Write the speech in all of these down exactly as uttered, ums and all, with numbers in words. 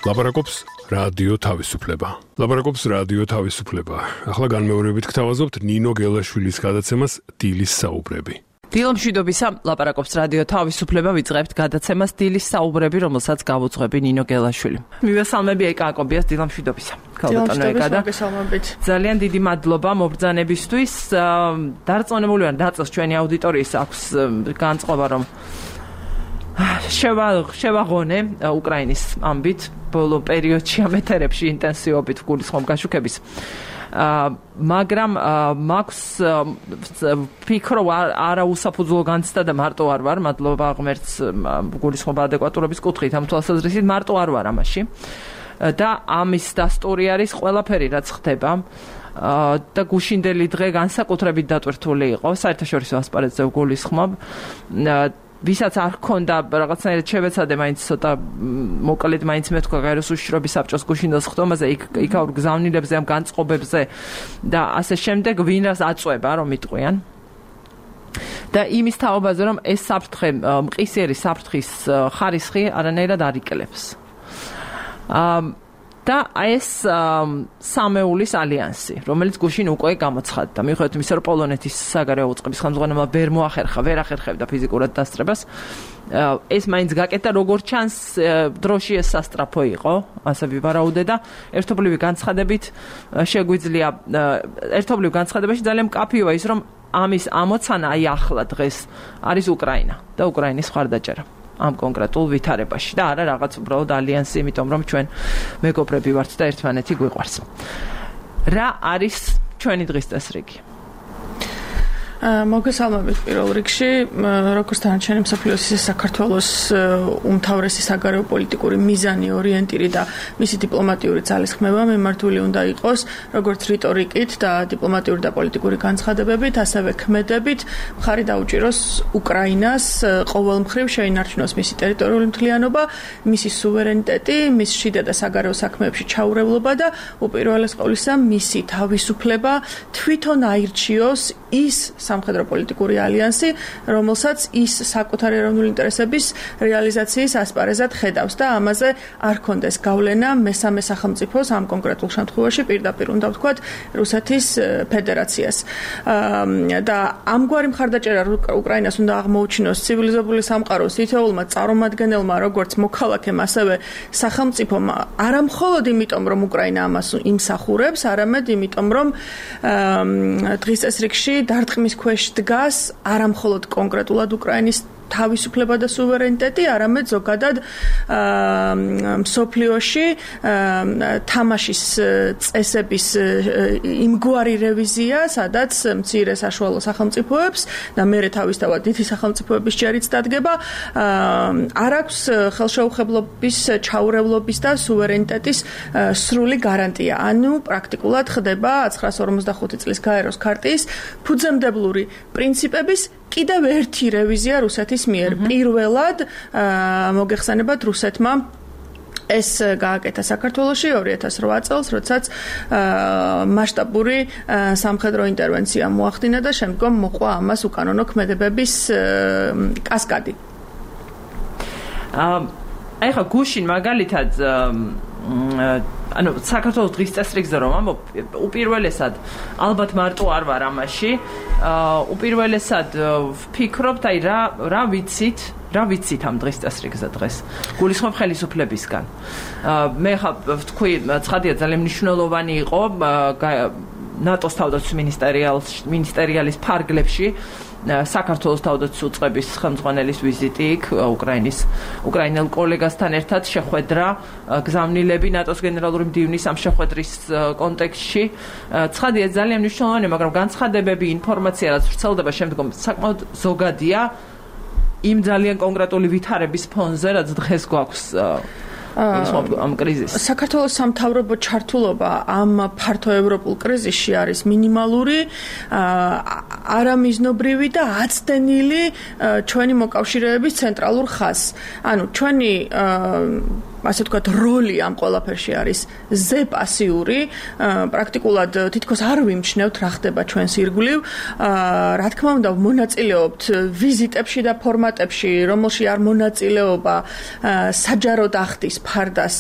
ლაპარაკობს რადიო თავისუფლება. ლაპარაკობს რადიო თავისუფლება. ახლა განმეორებით გთავაზობთ ნინო გელაშვილის გადაცემას დილის საუბრები. დილო მშვიდობისა, ლაპარაკობს რადიო თავისუფლება, ვიწყებთ გადაცემას დილის საუბრები, რომელსაც გავუძღვები ნინო გელაშვილი. მივესალმები ეკა აკობიას დილო მშვიდობისა. დილო მშვიდობით. ძალიან დიდი მადლობა მობრძანებისთვის. დარწმუნებული ვარ, დაწეს ჩვენი აუდიტორიის აქვს განწყობა, რომ შევაღონე უკრაინის ამბით ბოლო პერიოდში ამ ეთერებში ინტენსივობით გულისხმობ გაშუქების. მაგრამ მაქვს ფიქრო არა უსაფუძვლო განცდა და მარტო არ ვარ, მადლობა ღმერთს გულისხმობა ადეკვატურობის კუთხით ამ თვალსაზრისით მარტო არ ვარ ამაში. და ამის დასტური არის ყველაფერი რაც ხდება. და გუშინდელი დღე განსაკუთრებით დატვირთული იყო საერთაშორისო ასპარეზზე გულისხმობ. ვისაც არ ჰქონდა რაღაცნაირად შევეცადე მაინც ცოტა მოკლედ მაინც მეთქვა გაეროს უშიშროების საბჭოს გუშინდელ ხდომაზე იქაურ გზავნილებზე ამ განწყობებზე და ასე შემდეგ ვინ რას აწვება რომ იტყვიან და იმის თაობაზე რომ ეს საფრთხე მყისიერი საფრთხის ხარისხი არანაირად არ იკლებს და ეს სამეულის ალიანსი, რომელიც გუშინ უკვე გამოცხადდა. მიუხედავად იმისა, რომ პოლონეთის საგარეო უწყების ხელმძღვანელმა ვერ მოახერხა, ვერ ახერხებდა ფიზიკურად დასწრებას, ეს მაინც გაკეთდა, როგორც ჩანს, დროში ეს სასტრაფო იყო, ასე ვივარაუდე და ერთობლივი განცხადებით შეგვიძლია ერთობლივ განცხადებაში ძალიან მკაფიოა ის, რომ ამის ამოცანა აი ახლა დღეს არის უკრაინა და უკრაინის მხარდაჭერა. ამ კონკრეტულ ვითარებაში და არა რაღაც უბრალოდ ალიანსი, იმიტომ რომ ჩვენ მეგობრები ვართ და ერთმანეთი გვიყვარს. რა არის ჩვენი დღის წესრიგი? მოგესალმებით პირველ რიგში, როგორც დანარჩენი მსოფლიოს ისე საქართველოს უმთავრესი საგარეო პოლიტიკური მიზანი, ორიენტირი და მისი დიპლომატიური ძალისხმევა მიმართული უნდა იყოს როგორც რიტორიკით და დიპლომატიური და პოლიტიკური განცხადებებით, ასევე ქმედებით მხარი დაუჭიროს უკრაინას ყოველ მხრივ შეინარჩუნოს მისი ტერიტორიული მთლიანობა, მისი სუვერენიტეტი, მის შიდა და საგარეო საქმეებში ჩაურევლობა და უპირველეს ყოვლისა მისი თავისუფლება თვითონ აირჩიოს ის სამხედრო პოლიტიკური ალიანსი, რომელსაც ის საკუთარი ეროვნული ინტერესების რეალიზაციის ასპარეზად ხედავს და ამაზე არ კონდეს გავლენა მესამე სახელმწიფოს, ამ კონკრეტულ შემთხვევაში პირდაპირ უნდა ვთქვათ რუსეთის ფედერაციას. და ამგვარი მხარდაჭერა უკრაინას უნდა აღმოუჩინოს ცივილიზებული სამყაროს თითოეულმა წარმომადგენელმა, როგორც მოქალაქემ, ასევე სახელმწიფომ, არა მხოლოდ იმიტომ, რომ უკრაინა ამას იმსახურებს, არამედ იმიტომ, რომ დღის წესრიგში დარტყმის ქვეშ დგას არა მხოლოდ კონკრეტულად უკრაინის თავისუფლება და სუვერენიტეტი, არამედ ზოგადად მსოფლიოში თამაშის წესების იმგვარი რევიზია, სადაც მცირე საშუალო სახელმწიფოებს და მერე თავისთავად დიდი სახელმწიფოების ჯერიც დადგება, არ აქვს ხელშეუხებლობის, ჩაურევლობის და სუვერენიტეტის სრული გარანტია. ანუ პრაქტიკულად ხდება ცხრაას ორმოცდახუთი წლის გაეროს ქარტიის ფუძემდებლური პრინციპების კიდევ ერთი რევიზია რუსეთის მიერ. პირველად მოგეხსენებათ რუსეთმა ეს გააკეთა საქართველოში ორი ათას რვა წელს, როდესაც მასშტაბური სამხედრო ინტერვენცია მოახდინა და შემდგომ მოყვა ამას უკანონო ქმედებების კასკადი. აი ხა გუშინ მაგალითად ანუ საქართველოს დღის წესრიგზე რომ ამბობ, უპირველესად ალბათ მარტო არ ვარ ამაში, უპირველესად ვფიქრობთ, აი რა რა ვიცით, რა ვიცით ამ დღის წესრიგზე დღეს. გულისხმობ ხელისუფლებისგან. მე ხა ვთქვი, ცხადია ძალიან მნიშვნელოვანი იყო ნატოს თავდაცვის მინისტერიალის ფარგლებში საქართველოს თავდაცვის უწყების ხელმძღვანელის ვიზიტი იქ უკრაინის უკრაინელ კოლეგასთან ერთად შეხვედრა გზავნილები ნატოს გენერალური მდივნის ამ შეხვედრის კონტექსტში. ცხადია ძალიან მნიშვნელოვანია, მაგრამ განცხადებები, ინფორმაცია რაც ვრცელდება შემდგომ საკმაოდ ზოგადია იმ ძალიან კონკრეტული ვითარების ფონზე, რაც დღეს გვაქვს ამ კრიზისს. საქართველოს სამთავრობო ჩართულობა ამ ფართო ევროპულ კრიზისში არის მინიმალური, არამიზნობრივი და აცდენილი ჩვენი მოკავშირეების ცენტრალურ ხაზს. ანუ ჩვენი ასე ვთქვათ, როლი ამ ყველაფერში არის ზე პასიური, პრაქტიკულად თითქოს არ ვიმჩნევთ რა ხდება ჩვენს ირგვლივ. რა თქმა უნდა, მონაწილეობთ ვიზიტებში და ფორმატებში, რომელში არ მონაწილეობა საჯაროდ ახდის ფარდას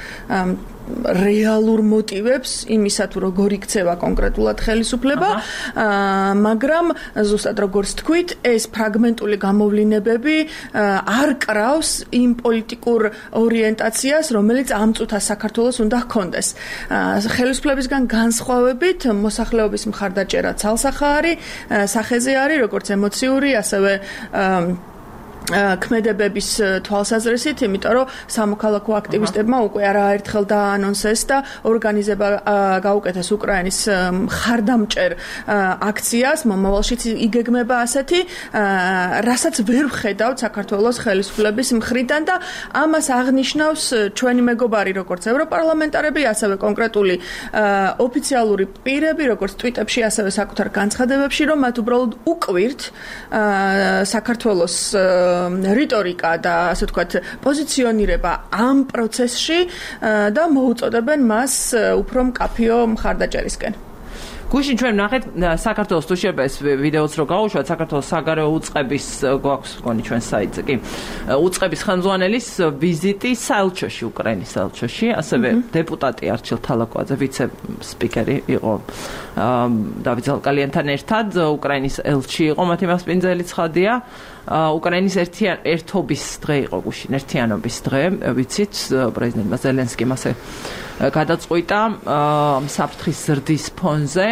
რეალურ მოტივებს იმისა თუ როგორ იქცევა კონკრეტულად ხელისუფლება, მაგრამ ზუსტად როგორც თქვით, ეს ფრაგმენტული გამოვლინებები არ კრავს იმ პოლიტიკურ ორიენტაციას, რომელიც ამ წუთას საქართველოს უნდა ჰქონდეს. ხელისუფლებისგან განსხვავებით, მოსახლეობის მხარდაჭერა ცალსახაარი სახეზე არის, როგორც ემოციური, ასევე ქმედებების თვალსაზრისით, იმიტომ რომ სამოქალაქო აქტივისტებმა უკვე არაერთხელ დაანონსეს და ორგანიზება გაუკეთეს უკრაინის მხარდამჭერ აქციას, მომავალშიც იგეგმება ასეთი, რასაც ვერ ვხედავთ საქართველოს ხელისუფლების მხრიდან და ამას აღნიშნავს ჩვენი მეგობარი, როგორც ევროპარლამენტარები, ასევე კონკრეტული ოფიციალური პირები, როგორც ტვიტებში, ასევე საკუთარ განცხადებებში, რომ მათ უბრალოდ უკვირთ საქართველოს რიტორიკა და ასე ვთქვათ პოზიციონირება ამ პროცესში და მოუწოდებენ მას უფრო მკაფიო მხარდაჭერისკენ. გუშინ ჩვენ ვნახეთ საქართველოს თუ შეიძლება ეს ვიდეოც რო გავუშვათ, საქართველოს საგარეო უწყების გვაქვს მგონი ჩვენ საიტზე კი უწყების ხელმძღვანელის ვიზიტი საელჩოში, უკრაინის საელჩოში, ასევე დეპუტატი არჩილ თალაკვაძე, ვიცე-სპიკერი იყო დავით ზალკალიანთან ერთად, უკრაინის ელჩი იყო, მათი მასპინძელი ცხადია. უკრაინის ერთობის დღე იყო გუშინ, ერთიანობის დღე, ვიცით, პრეზიდენტმა ზელენსკიმ ასე გადაწყვიტა საფრთხის ზრდის ფონზე.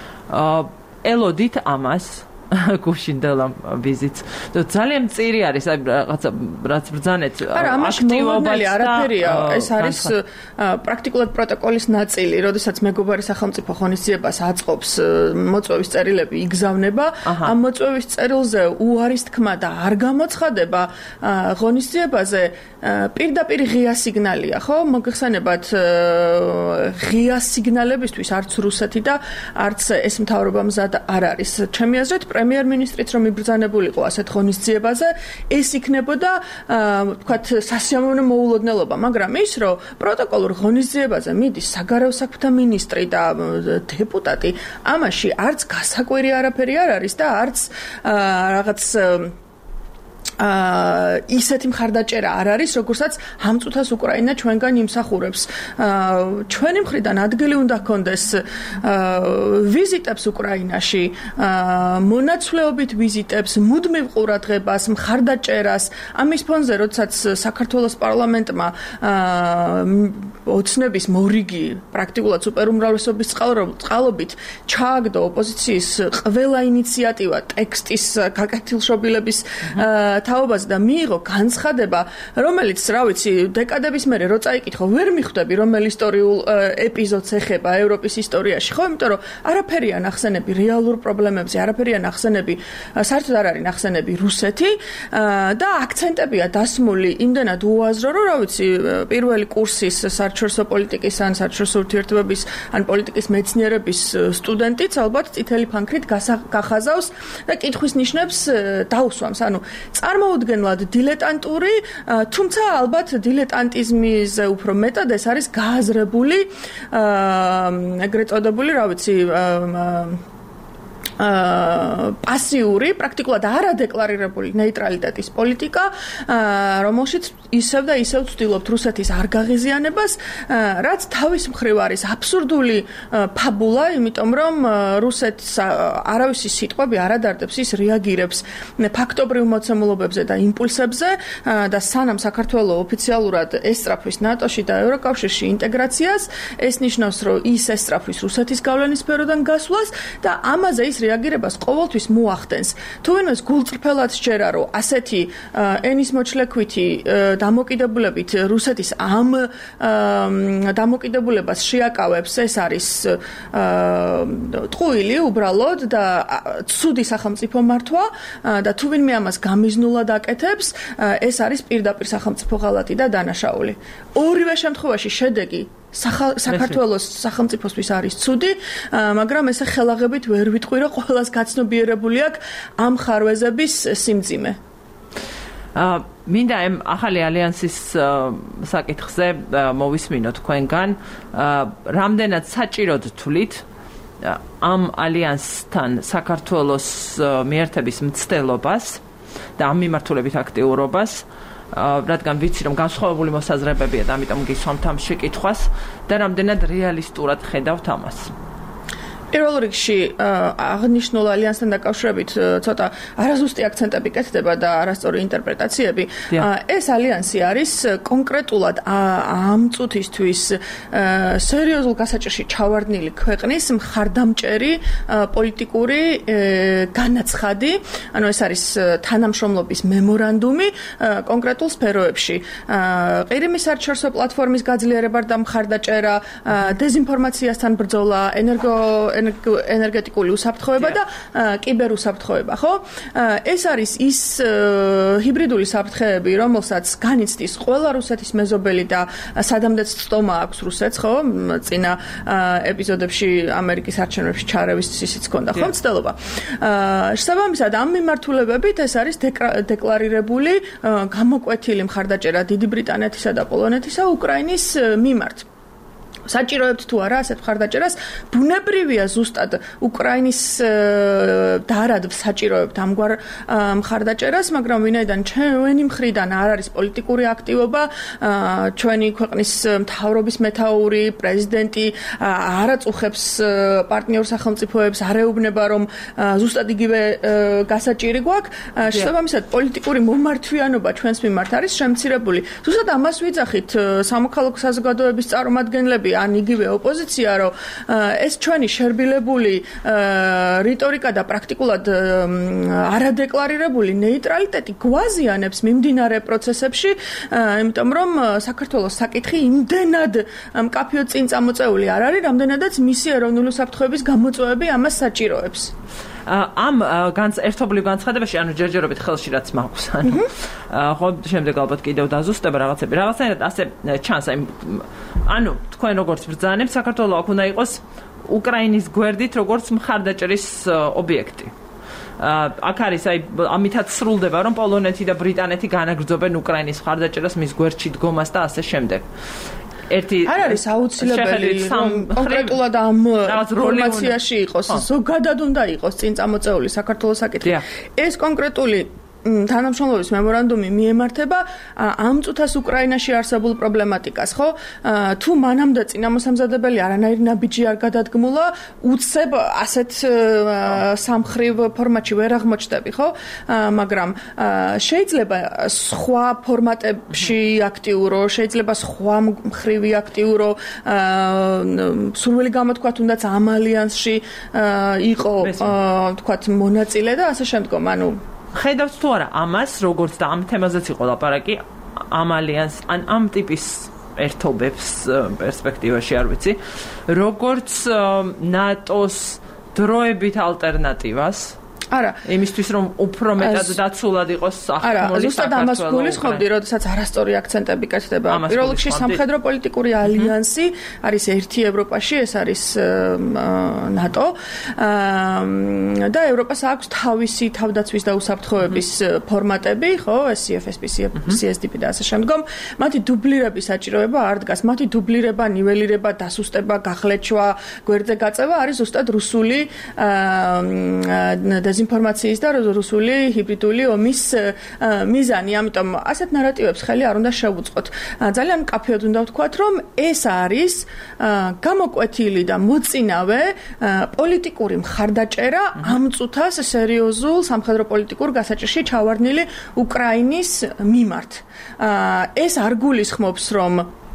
ელოდით ამას გუშინდელ ვიზიტს. ძალიან მწირი არის, აი რაღაცა რაც ბრძანეთ აქტივობაც არაფერია, ეს არის პრაქტიკულად პროტოკოლის ნაწილი, როდესაც მეგობარი სახელმწიფო ღონისძიებას აწყობს, მოწვევის წერილები იგზავნება, ამ მოწვევის წერილზე უარის თქმა და არ გამოცხადება ღონისძიებაზე პირდაპირ ღია სიგნალია, ხო? მოგეხსენებათ ღია სიგნალებისთვის არც რუსეთი და არც ეს მთავრობა მზად არ არის. ჩემი აზრით პრემიერ-მინისტრიც რომ იბრძანებულიყო ასეთ ღონისძიებაზე, ეს იქნებოდა, ვთქვათ, სასიამოვნო მოულოდნელობა, მაგრამ ის, რომ პროტოკოლურ ღონისძიებაზე მიდის საგარეო საქმეთა მინისტრი და დეპუტატი, ამაში არც გასაკვირი არაფერი არ არის და არც რაღაც ისეთი მხარდაჭერა არ არის, როგორცაც ამ წუთას უკრაინა ჩვენგან იმსახურებს. ჩვენი მხრიდან ადგილი უნდა ჰქონდეს ვიზიტებს უკრაინაში, მონაცვლეობით ვიზიტებს, მუდმივ ყურადღებას, მხარდაჭერას. ამის ფონზე, როდესაც საქართველოს პარლამენტმა ოცნების მორიგი, პრაქტიკულად სუპერუმრავლესობის წყალობით ჩააგდო ოპოზიციის ყველა ინიციატივა ტექსტის გაკეთილშობილების თაობაზე და მიიღო განცხადება, რომელიც, რა ვიცი, დეკადების მერე რო წაიკითხო, ვერ მიხვდები, რომელ ისტორიულ ეპიზოდს ეხება ევროპის ისტორიაში, ხო? იმიტომ რომ არაფერია ნახსენები რეალურ პრობლემებზე, არაფერია ნახსენები, საერთოდ არ არის ნახსენები რუსეთი და აქცენტებია დასმული იმდენად უაზრო, რომ, რა ვიცი, პირველი კურსის საერთაშორისო პოლიტიკის ან საერთაშორისო ურთიერთობების ან პოლიტიკის მეცნიერების სტუდენტიც ალბათ წითელი ფანქრით გახაზავს და კითხვის ნიშნებს დაუსვამს. ანუ წარმოუდგენლად დილეტანტური, თუმცა ალბათ დილეტანტიზმის უფრო მეტად ეს არის გააზრებული, ეგრეთ წოდებული, რა ვიცი, პასიური, პრაქტიკულად არადეკლარირებული ნეიტრალიტეტის პოლიტიკა, რომელშიც ისევ და ისევ ვცდილობთ რუსეთის არ გაღიზიანებას, რაც თავის მხრივ არის აბსურდული ფაბულა, იმიტომ რომ რუსეთს არავისი სიტყვები არ ადარდებს, ის რეაგირებს ფაქტობრივ მოცემულობებზე და იმპულსებზე და სანამ საქართველოს ოფიციალურად ესწრაფვის ნატოში და ევროკავშირში ინტეგრაციას, ეს ნიშნავს, რომ ის ესწრაფვის რუსეთის გავლენის სფეროდან გასვლას და ამაზე ის რეაგირებას ყოველთვის მოახდენს. თუ ვინმეს გულწრფელად სჯერა, რომ ასეთი ენის მოჩლექვითი დამოკიდებულებით რუსეთის ამ დამოკიდებულებას შეაკავებს, ეს არის ტყუილი უბრალოდ და ცუდი სახელმწიფო მართვა და თუ ვინმე ამას გამიზნულად აკეთებს, ეს არის პირდაპირ სახელმწიფო ღალატი და დანაშაული. ორივე შემთხვევაში შედეგი საქართველოს სახელმწიფოსთვის არის ცუდი, მაგრამ ესე ხელაღებით ვერ ვიტყვი, რომ ყველას გაცნობიერებული აქვს ამ ხარვეზების სიმძიმე. მინდა ამ ახალი ალიანსის საკითხზე მოვისმინოთ თქვენგან, რამდენად საჭიროდ თვლით ამ ალიანსთან საქართველოს მიერთების მცდელობას და ამ მიმართულებით აქტიურობას, რადგან ვიცი, რომ განსხვავებული მოსაზრებებია და ამიტომ გისვამთ ამ შეკითხვას და რამდენად რეალისტურად ხედავთ ამას. პირველ რიგში აღნიშნულ ალიანსთან დაკავშირებით ცოტა არაზუსტი აქცენტები კეთდება და არასწორი ინტერპრეტაციები. ეს ალიანსი არის კონკრეტულად ამ წუთისთვის სერიოზულ გასაჭირში ჩავარდნილი ქვეყნის მხარდამჭერი პოლიტიკური განაცხადი, ანუ ეს არის თანამშრომლობის მემორანდუმი კონკრეტულ სფეროებში. ყირიმის საერთაშორისო პლატფორმის გაძლიერება და მხარდაჭერა, დეზინფორმაციასთან ბრძოლა, ენერგო ენერგეტიკული უსაფრთხოება და კიბერუსაფრთხოება, ხო? ეს არის ის ჰიბრიდული საფრთხეები, რომელსაც განიცდის ყველა რუსეთის მეზობელი და სადამდეც წტომა აქვს რუსეთს, ხო? წინა ეპიზოდებში ამერიკის არჩევნებში ჩარევის ისიც ჰქონდა, ხო? მცდელობა. შესაბამისად, ამ მიმართულებებით ეს არის დეკლარირებული გამოკვეთილი მხარდაჭერა დიდი ბრიტანეთისა და პოლონეთისა უკრაინის მიმართ. საჭიროებთ თუ არა ასეთ მხარდაჭერას, ბუნებრივია ზუსტად უკრაინის დარად საჭიროებთ ამგვარ მხარდაჭერას, მაგრამ ვინაიდან ჩვენი მხრიდან არ არის პოლიტიკური აქტივობა, ჩვენი ქვეყნის მთავრობის მეთაური, პრეზიდენტი არ აწუხებს პარტნიორ სახელმწიფოებს, არ ეუბნება, რომ ზუსტად იგივე გასაჭირი გვაქვს, შესაბამისად პოლიტიკური მომართვიანობა ჩვენს მიმართ არის შემცირებული. ზუსტად ამას ვიძახით სამოქალაქო საზოგადოების წარმომადგენლები ან იგივე ოპოზიცია, რომ ეს ჩვენი შერბილებული რიტორიკა და პრაქტიკულად არადეკლარირებული ნეიტრალიტეტი გვაზიანებს მიმდინარე პროცესებში, იმიტომ რომ საქართველოს საკითხი იმდენად მკაფიოდ წინ წამოწეული არ არის, რამდენადაც მისი ეროვნული უსაფრთხოების გამოწვევები ამას საჭიროებს. ამ ერთობლივ განცხადებაში, ანუ ჯერჯერობით ხელში რაც მაქვს, ანუ ხო შემდეგ ალბათ კიდევ დაზუსტება რაღაცები. რაღაცნაირად ასე ჩანს, აი ანუ თქვენ როგორც ბრძანებთ, საქართველოს აქ უნდა იყოს უკრაინის გვერდით როგორც მხარდაჭერის ობიექტი. აქ არის აი ამითაც სრულდება, რომ პოლონეთი და ბრიტანეთი განაგრძობენ უკრაინის მხარდაჭერას, მის გვერდში დგომას და ასე შემდეგ. ერთი არ არის აუცილებელი რომ კონკრეტულად ამ ფორმაციაში იყოს, ზოგადად უნდა იყოს წინ წამოწეული საქართველოს საკითხი. ეს კონკრეტული თანამშრომლობის მემორანდუმი მიემართება ამ წუთას უკრაინაში არსებულ პრობლემატიკას, ხო? თუ მანამდე წინამოსამზადებელი არანაირი ნაბიჯი არ გადადგმულა, უცებ ასეთ სამხრივ ფორმატში ვერ აღმოჩნდები, ხო? მაგრამ შეიძლება სხვა ფორმატებში აქტიურო, შეიძლება სხვა მხრივი აქტიურო, სურვილი გამოთქვა თუნდაც ამ ალიანსში იყო, თქვათ, მონაწილე და ასე შემდგომ, ანუ ხედავთ თუ არა ამას, როგორც და ამ თემაზეც იყო ლაპარაკი, ამ ალიანს, ან ამ ტიპის ერთობებს პერსპექტივაში არ ვიცი, როგორც ნატოს დროებით ალტერნატივას, არა, იმისთვის რომ უფრო მეტად დაცულად იყოს ახალი საქართველოს. არა, ზუსტად ამას გულისხმობდი, როდესაც არასწორი აქცენტები კეთდება. პირველ რიგში სამხედრო პოლიტიკური ალიანსი არის ერთი ევროპაში, ეს არის ნატო. და ევროპას აქვს თავისი თავდაცვის და უსაფრთხოების ფორმატები, ხო, სი ეფ ეს პი, სი ეს დი პი და ასე შემდგომ. მათი დუბლირების საჭიროება არ დგას. მათი დუბლირება, ნიველირება, დასუსტება, გახლეჩვა, გვერდზე გაწევა არის ზუსტად რუსული დეზინფორმაციის და რუსული ჰიბრიდული ომის მიზანი. ამიტომ ასეთ ნარატივებს ხელი არ უნდა შევუწყოთ. ძალიან მკაფიოდ უნდა ვთქვათ, რომ ეს არის გამოკვეთილი და მოწინავე პოლიტიკური მხარდაჭერა ამ წუთას სერიოზულ სამხედრო პოლიტიკურ გასაჭირში ჩავარდნილი უკრაინის მიმართ. ეს არ გულისხმობს, რომ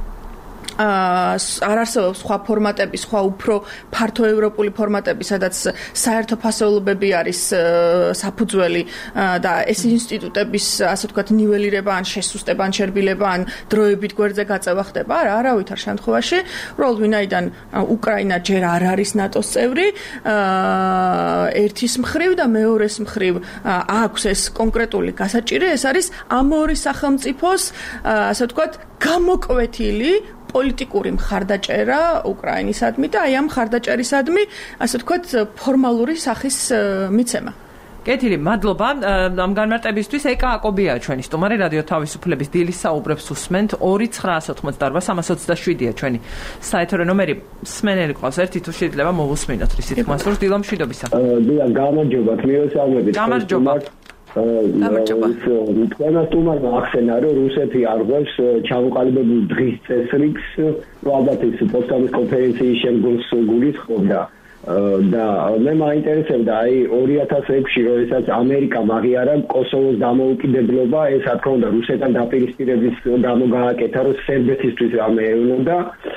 არ არსებობს სხვა ფორმატები, სხვა უფრო ფართო ევროპული ფორმატები, სადაც საერთო ფასეულობები არის საფუძველი და ეს ინსტიტუტების, ასე ვთქვათ, ნიველირება, ან შესუსტება, ან შერბილება, ან დროებით გვერდზე გაწევა ხდება. არა, არავითარ შემთხვევაში, უბრალოდ ვინაიდან უკრაინა ჯერ არ არის ნატოს წევრი, ერთის მხრივ და მეორეს მხრივ აქვს ეს კონკრეტული გასაჭირი, ეს არის ამ ორი სახელმწიფოს, ასე ვთქვათ, გამოკვეთილი პოლიტიკური მხარდაჭერა უკრაინისადმი და აი ამ მხარდაჭერისადმი, ასე ვთქვათ, ფორმალური სახის მიცემა. კეთილი, მადლობა ამ განმარტებისთვის. ეკა აკობია ჩვენი სტუმარი რადიო თავისუფლების დილის საუბრებს უსმენთ. ორი ცხრაას ოცდაოთხ სამას ოცდაშვიდია ჩვენი საეთერო ნომერი. მსმენელი ყავს ერთი თუ შეიძლება მოვუსმინოთ რის თქმას რომ დილო მშვიდობისა. დიახ, გამარჯობა, მიესალმებით. გამარჯობა. გამარჯობა. თქვენს სტუმარმა ახსენა რომ რუსეთი არღვევს ჩამოყალიბებულ დღის წესრიგს, რომ ალბათ ის პოსტამის კონფერენციის შემდგომს გულისხმობდა. და მე მაინტერესებდა აი ორი ათას ექვსი როდესაც ამერიკამ აღიარა კოსოვოს დამოუკიდებლობა, ეს რა თქმა უნდა რუსეთთან დაპირისპირების გამო გააკეთა, რომ სერბეთისთვის რამე ევნოდა.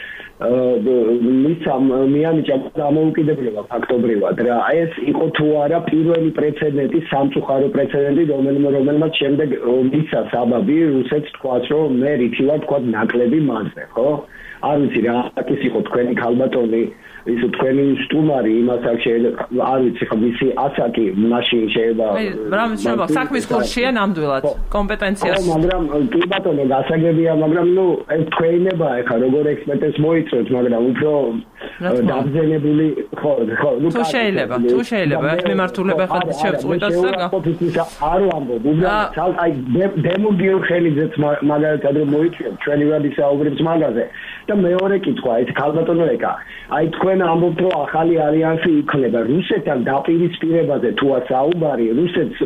მისამ მიანიჭა დამოუკიდებლობა ფაქტობრივად რა. ეს იყო თუ არა პირველი პრეცედენტი, სამწუხარო პრეცედენტი, რომელმაც შემდეგ მისცა საბაბი რუსეთს თქვას, რომ მე რითი ვარ თქვა ნაკლები მასზე, ხო? არ ვიცი რა ის იყო თქვენი ქალბატონი ის თქვენი სტუმარი იმას აქ შეიძლება არ ვიცი ხო მისი ასაკი მაშინ შეიძლება რა შეიძლება საქმის კურსია ნამდვილად კომპეტენციას ხო მაგრამ კი ბატონო გასაგებია მაგრამ ნუ ეს თქვენება ეხა როგორ ექსპერტებს მოიწევთ მაგრამ უფრო დაბზენებული ხო ხო ნუ თუ შეიძლება თუ შეიძლება ეს მიმართულება ხარ შევწყვიტოს და არ ვამბობ უბრალოდ აი დემოგიო ხელიძეც მაგალითად რომ მოიწევთ ჩვენი ვადის საუბრებს მაგაზე და მეორე კითხვა ეს ქალბატონო ეკა აი თქვენ ამბობთ რომ ახალი ალიანსი იქნება რუსეთთან დაპირისპირებაზე თუა საუბარი რუსეთს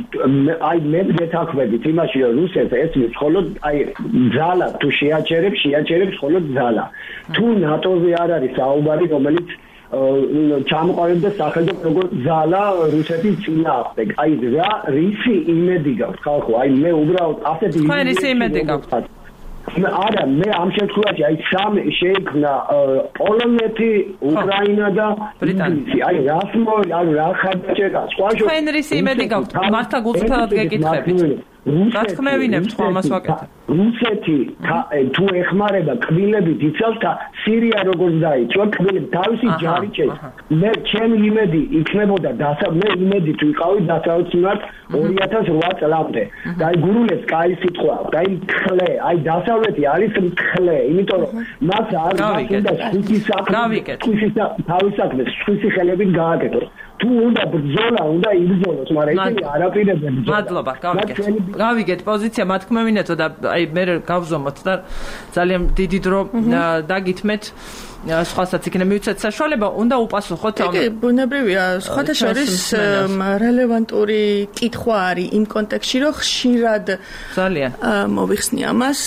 აი მე გეთაქვებით იმაში რომ რუსეთს ესმის მხოლოდ აი ძალა თუ შეაჩერებს შეაჩერებს მხოლოდ ძალა თუ ნატოზე არ არის საუბარი რომელიც ჩამოყალიბდა სახელმწიფო როგორ ძალა რუსეთის წინააღმდეგ აი რა რისი იმედი გაქვს ხალხო აი მე უბრალოდ ასეთი თქვენ რისი იმედი გაქვთ არა მე ამ შემთხვევაში აი სამი შეიქმნა პოლონეთი, უკრაინა და ბრიტანეთი. აი რას მოი, ანუ რა ხარჯება, სხვა შო. თქვენ რისი იმედი გაქვთ? მართა გულწრფელად გეკითხებით. რა თქმევინებთ ხო ამას ვაკეთებ? რუსეთი თუ ეხმარება კბილებით იცავს და სირია როგორც დაიწყო, კბილები თავისი ჯარი ჩეს. მე ჩემი იმედი იქნებოდა დასა მე იმედი თუ იყავი დასავლეთ ორი ათას ოთხ წლამდე. და აი გურულებს კაი სიტყვა, და აი ხლე, აი დასავლეთი არის ხლე, იმიტომ რომ მას არ უნდა ხუთი საქმე, ხუთი თავის საქმე, ხუთი ხელებით გააკეთოს. თუ უნდა ბრძოლა, უნდა იბრძოლოს, მაგრამ ისინი არაპირებენ ბრძოლას. მადლობა, გავიგეთ. გავიგეთ პოზიცია, მათქმევინეთო და აი მე გავზომოთ და ძალიან დიდი დრო დაგითმეთ. სხვასაც იქნება მივცეთ საშუალება, უნდა უპასუხოთ ამ. კი, ბუნებრივია, სხვათა შორის რელევანტური კითხვა არის იმ კონტექსტში, რომ ხშირად ძალიან მოვიხსნი ამას,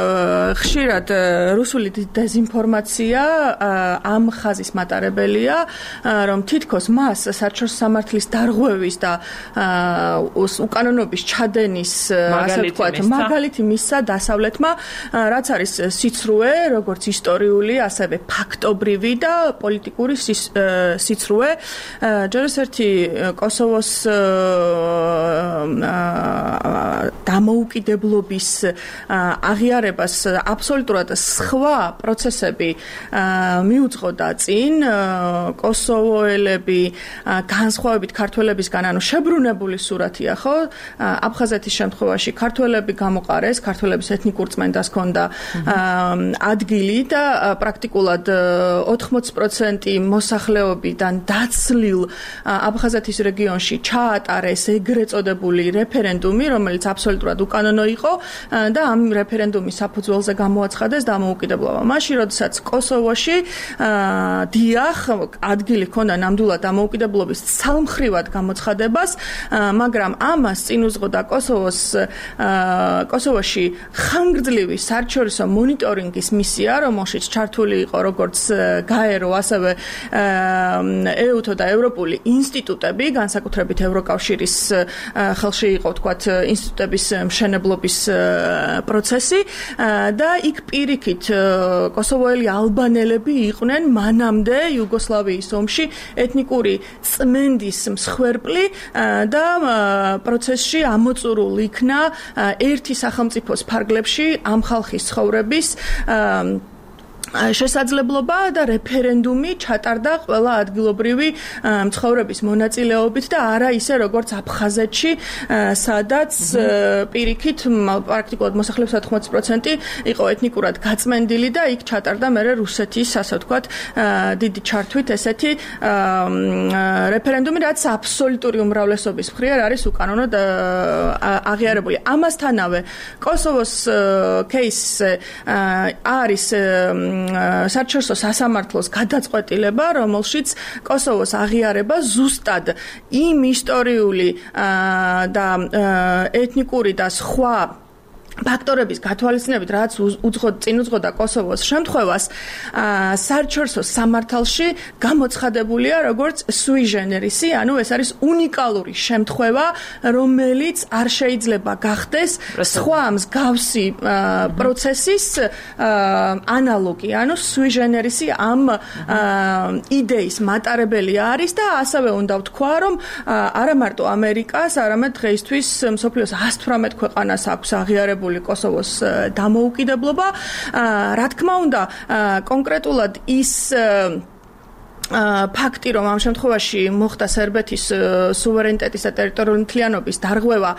ხშირად რუსული დეზინფორმაცია ამ ხაზის მატარებელია, რომ თითქოს მას საერთაშორისო სამართლის დარღვევის და უკანონობის ჩადენის, ასე ვთქვათ, მაგალითი მისცა დასავლეთმა, რაც არის სიცრუე, როგორც ისტორიული, ასევე ფაქტობრივი და პოლიტიკური სიცრუე. ჯერეს ერთი კოსოვოს დამოუკიდებლობის აღიარებას აბსოლუტურად სხვა პროცესები მიუძღოდა წინ. კოსოვოელები განსხვავებით ქართველებისგან, ანუ შებრუნებული სურათია, ხო? აფხაზეთის შემთხვევაში ქართველები გამოყარეს, ქართველების ეთნიკურ წმენდას ჰქონდა ადგილი და პრაქტიკულად ოთხმოცი პროცენტი მოსახლეობიდან დაცლილ აფხაზეთის რეგიონში ჩაატარეს ეგრეთ წოდებული რეფერენდუმი, რომელიც აბსოლუტურად უკანონო იყო და ამ რეფერენდუმის საფუძველზე გამოაცხადეს დამოუკიდებლობა. მაშინ, როდესაც კოსოვოში დიახ, ადგილი ჰქონდა ნამდვილად დამოუკიდებლობის ცალმხრივად გამოცხადებას, მაგრამ ამას წინ უძღოდა კოსოვოს კოსოვოში ხანგრძლივი საერთაშორისო მონიტორინგის მისია, რომელშიც ჩართული იყო როგორც გაერო, ასევე ეუთო და ევროპული ინსტიტუტები, განსაკუთრებით ევროკავშირის ხელში იყო, თქვათ, ინსტიტუტების მშენებლობის პროცესი და იქ პირიქით კოსოვოელი ალბანელები იყვნენ მანამდე იუგოსლავიის ომში ეთნიკური წმენდის მსხვერპლი და პროცესში ამოწურულ იქნა ერთი სახელმწიფოს ფარგლებში ამ ხალხის ცხოვრების შესაძლებლობა და რეფერენდუმი ჩატარდა ყველა ადგილობრივი მცხოვრების მონაწილეობით და არა ისე როგორც აფხაზეთში, სადაც პირიქით პრაქტიკულად მოსახლეობის ოთხმოცი პროცენტი იყო ეთნიკურად გაწმენდილი და იქ ჩატარდა მერე რუსეთის, ასე ვთქვათ, დიდი ჩართვით ესეთი რეფერენდუმი, რაც აბსოლუტური უმრავლესობის მხრივ არის უკანონოდ აღიარებული. ამასთანავე კოსოვოს кейსზე არის საერთაშორისო სასამართლოს გადაწყვეტილება, რომელშიც კოსოვოს აღიარება ზუსტად იმ ისტორიული და ეთნიკური და სხვა ფაქტორების გათვალისწინებით, რაც წინ უძღოდა კოსოვოს შემთხვევას, საერთაშორისო სამართალში გამოცხადებულია როგორც sui generis, ანუ ეს არის უნიკალური შემთხვევა, რომელიც არ შეიძლება გახდეს სხვა მსგავსი პროცესის ანალოგი, ანუ sui generis ამ იდეის მატარებელი არის და ასევე უნდა ვთქვა, რომ არა მარტო ამერიკას, არამედ დღეისთვის მსოფლიოს ას თვრამეტ ქვეყანას აქვს აღიარებული კოსოვოს დამოუკიდებლობა. რა თქმა უნდა, კონკრეტულად ის ფაქტი, რომ ამ შემთხვევაში მოხდა სერბეთის სუვერენიტეტის და ტერიტორიული მთლიანობის დარღვევა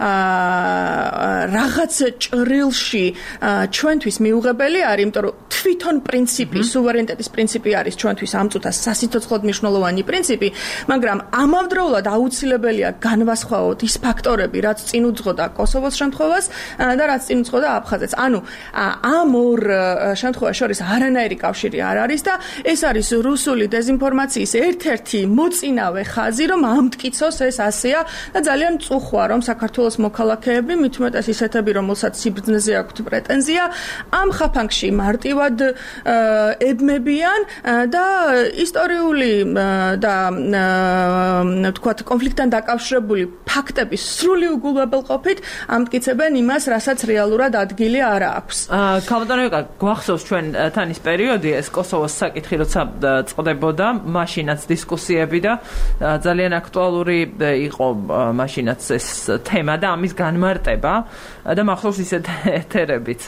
რაღაც ჭრილში ჩვენთვის მიუღებელი არის, იმიტომ რომ თვითონ პრინციპი, სუვერენიტეტის პრინციპი არის ჩვენთვის ამ წუთას სასიცოცხლოდ მნიშვნელოვანი პრინციპი, მაგრამ ამავდროულად აუცილებელია განვასხვაოთ ის ფაქტორები, რაც წინ უძღოდა კოსოვოს შემთხვევას და რაც წინ უძღოდა აფხაზეთს. ანუ ამ ორ შემთხვევას შორის არანაირი კავშირი არ არის და ეს არის რუსული დეზინფორმაციის ერთ-ერთი მოწინავე ხაზი, რომ ამტკიცოს ეს ასეა და ძალიან წუხვა, რომ საქართველოს მოქალაქეები, მით უმეტეს ისეთები, რომელსაც სიბრძნეზე აქვთ პრეტენზია, ამ ხაფანგში მარტივად ებმებიან და ისტორიული და თქვათ კონფლიქტთან დაკავშირებული ფაქტების სრული უგულვებელყოფით ამტკიცებენ იმას, რასაც რეალურად ადგილი არ აქვს. ქალბატონო, გვახსოვს ჩვენთან ის პერიოდი, ეს კოსოვოს საკითხი, როცა წყდებოდა, მაშინაც დისკუსიები და ძალიან აქტუალური იყო მაშინაც ეს თემა და ამის განმარტება და მახსოვს ისეთ ეთერებიც.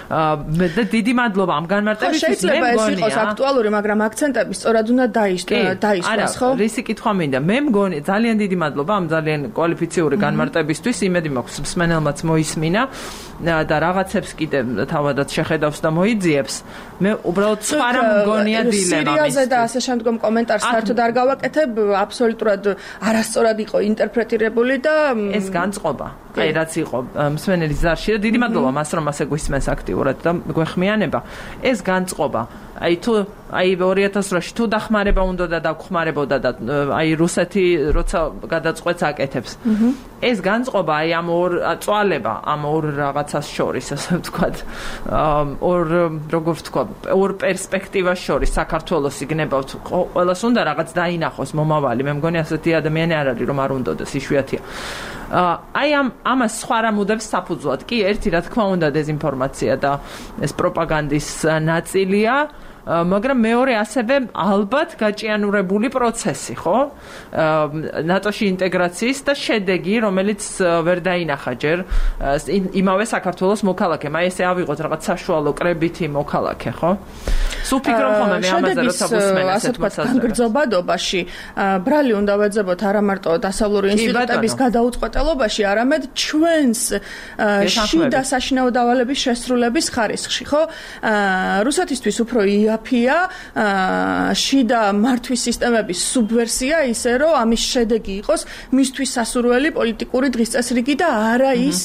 და დიდი მადლობა ამ განმარტებისთვის. შეიძლება ეს იყოს აქტუალური, მაგრამ აქცენტები სწორად უნდა დაისვას, ხო? რისი კითხვა მინდა? მე მგონი ძალიან დიდი მადლობა ამ ძალიან კვალიფიციური განმარტებისთვის. იმედი მაქვს მსმენელმაც მოისმინა და რაღაცებს კიდე თავადაც შეხედავს და მოიძიებს. მე უბრალოდ სხვა რა მგონია დილემა. სირიაზე და ასე შემდგომ კომენტარს საერთოდ არ გავაკეთებ, აბსოლუტურად არასწორად იყო ინტერპრეტირებული და ეს განწყობა. აი რაც იყო მსმენელის ზარში და დიდი მადლობა მას რომ ასე გვისმენს აქტიურად და გვეხმიანება. ეს განწყობა. აი თუ აი ორი ათას რვა თუ დახმარება უნდა და დაგხმარებოდა და აი რუსეთი როცა გადაწყვეტს აკეთებს. ეს განწყობა აი ამ ორ წვალება, ამ ორ რაღაცას შორის, ასე ვთქვათ, ორ როგორ ვთქვა, ორ პერსპექტივას შორის საქართველოს იგნებავთ, ყველას უნდა რაღაც დაინახოს მომავალი. მე მგონი ასეთი ადამიანი არ არის, რომ არ უნდადეს, იშვიათია. აი ამ ამას სხვა რამ უდევს საფუძვლად. კი, ერთი რა თქმა უნდა დეზინფორმაცია და ეს პროპაგანდის ნაწილია, მაგრამ მეორე ასევე ალბათ გაჭიანურებული პროცესი, ხო? ნატოში ინტეგრაციის და შედეგი, რომელიც ვერ დაინახა ჯერ იმავე საქართველოს მოქალაქემ. აი ესე ავიღოთ რაღაც საშუალო კრებითი მოქალაქე, ხო? სულ ფიქრობ ხომ მე ამაზე როცა ვუსმენ ასეთ მოსაზრებას. გრძობადობაში ბრალი უნდა ვეძებოთ არა მარტო დასავლური ინსტიტუტების გადაუწყვეტელობაში, არამედ ჩვენს შიდა საშინაო დავალების შესრულების ხარისხში, ხო? რუსეთისთვის უფრო აფია შიდა მართვის სისტემების სუბვერსია ისე რომ ამის შედეგი იყოს მისთვის სასურველი პოლიტიკური დღისწესრიგი და არა ის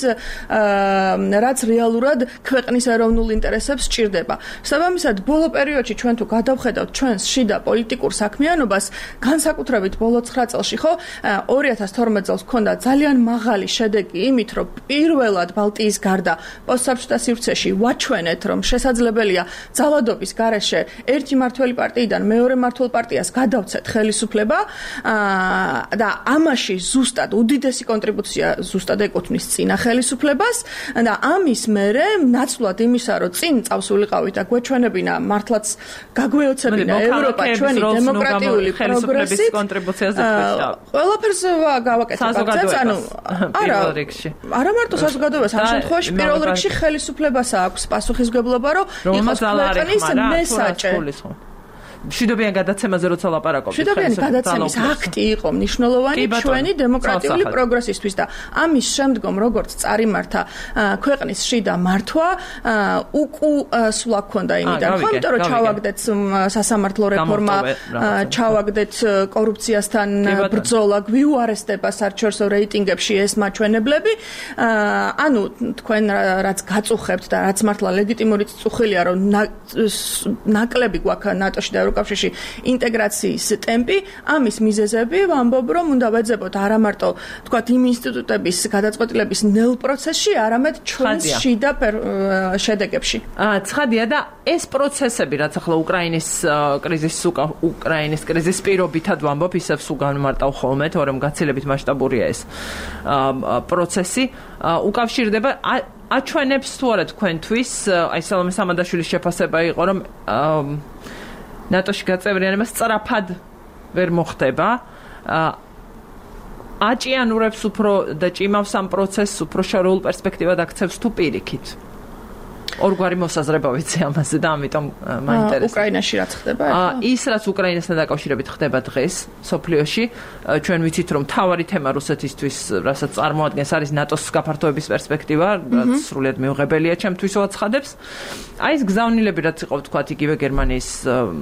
რაც რეალურად ქვეყნის ეროვნულ ინტერესებს სჭირდება. საბამისად ბოლო პერიოდში ჩვენ თუ გადავხედავთ ჩვენს შიდა პოლიტიკურ საქმიანობას, განსაკუთრებით ბოლო ცხრა წელში, ხო, ორი ათას თორმეტ წელს ჰქონდა ძალიან მაღალი შედეგი იმით, რომ პირველად ბალტიის გარდა პოსტსაბჭოთა სივრცეში ვაჩვენეთ, რომ შესაძლებელია ძალადობის გარეშე მანამდე ერთი მართველი პარტიიდან მეორე მართულ პარტიას გადავცეთ ხელისუფლება და ამაში ზუსტად უდიდესი კონტრიბუცია ზუსტად ეკუთვნის წინა ხელისუფლებას და ამის მერე ნაცვლად იმისა, რომ წინ წავსულიყავით და გვეჩვენებინა მართლაც გაგვეოცებინა ევროპა ჩვენი დემოკრატიული პროგრესით კონტრიბუციაზე თქვით. ყველაფერს გავაკეთეთ აქცენტს, ანუ არა არა მარტო საზოგადოებას, ამ შემთხვევაში პირველ რიგში ხელისუფლებას აქვს პასუხისმგებლობა, რომ იყოს ქვეყნის მესაჭე. მშვიდობიან გადაცემაზე როცა ლაპარაკობთ. მშვიდობიანი გადაცემის აქტი იყო მნიშვნელოვანი ჩვენი დემოკრატიული პროგრესისთვის და ამის შემდგომ როგორც წარიმართა ქვეყნის შიდა მართვა უკუსვლა ჰქონდა იმიდან, ხო, იმიტომ რომ ჩავაგდეთ სასამართლო რეფორმა, ჩავაგდეთ კორუფციასთან ბრძოლა, გვიუარესდება საერთაშორისო რეიტინგებში ეს მაჩვენებლები. ანუ თქვენ რაც გაწუხებთ და რაც მართლა ლეგიტიმური წუხილია, რომ ნაკლები გვაქვს ნატოში და ევროკავშირში ინტეგრაციის ტემპი, ამის მიზეზები ვამბობ, რომ უნდა ვეძებოთ არა მარტო თქვათ იმ ინსტიტუტების გადაწყვეტილების ნელ პროცესში, არამედ ჩვენს შიდა შედეგებში. ცხადია და ეს პროცესები, რაც ახლა უკრაინის კრიზისის უკრაინის კრიზისის პირობითად ვამბობ, ისევ სულ განმარტავ ხოლმე, თორემ გაცილებით მასშტაბურია ეს პროცესი, უკავშირდება აჩვენებს თუ არა თქვენთვის, აი სალომე სამადაშვილის შეფასება იყო, რომ ნატოში გაწევრიანება სწრაფად ვერ მოხდება. აჭიანურებს უფრო და ჭიმავს ამ პროცესს უფრო შორეულ პერსპექტივად აქცევს თუ პირიქით. ორგვარი მოსაზრება ვიცი ამაზე და ამიტომ მაინტერესებს. უკრაინაში რაც ხდება? ის რაც უკრაინასთან დაკავშირებით ხდება დღეს სოფლიოში, ჩვენ ვიცით რომ მთავარი თემა რუსეთისთვის, რასაც წარმოადგენს, არის ნატოს გაფართოების პერსპექტივა, რაც სრულიად მიუღებელია ჩემთვის უაცხადებს. აი ეს გზავნილები რაც იყო თქვათ იგივე გერმანიის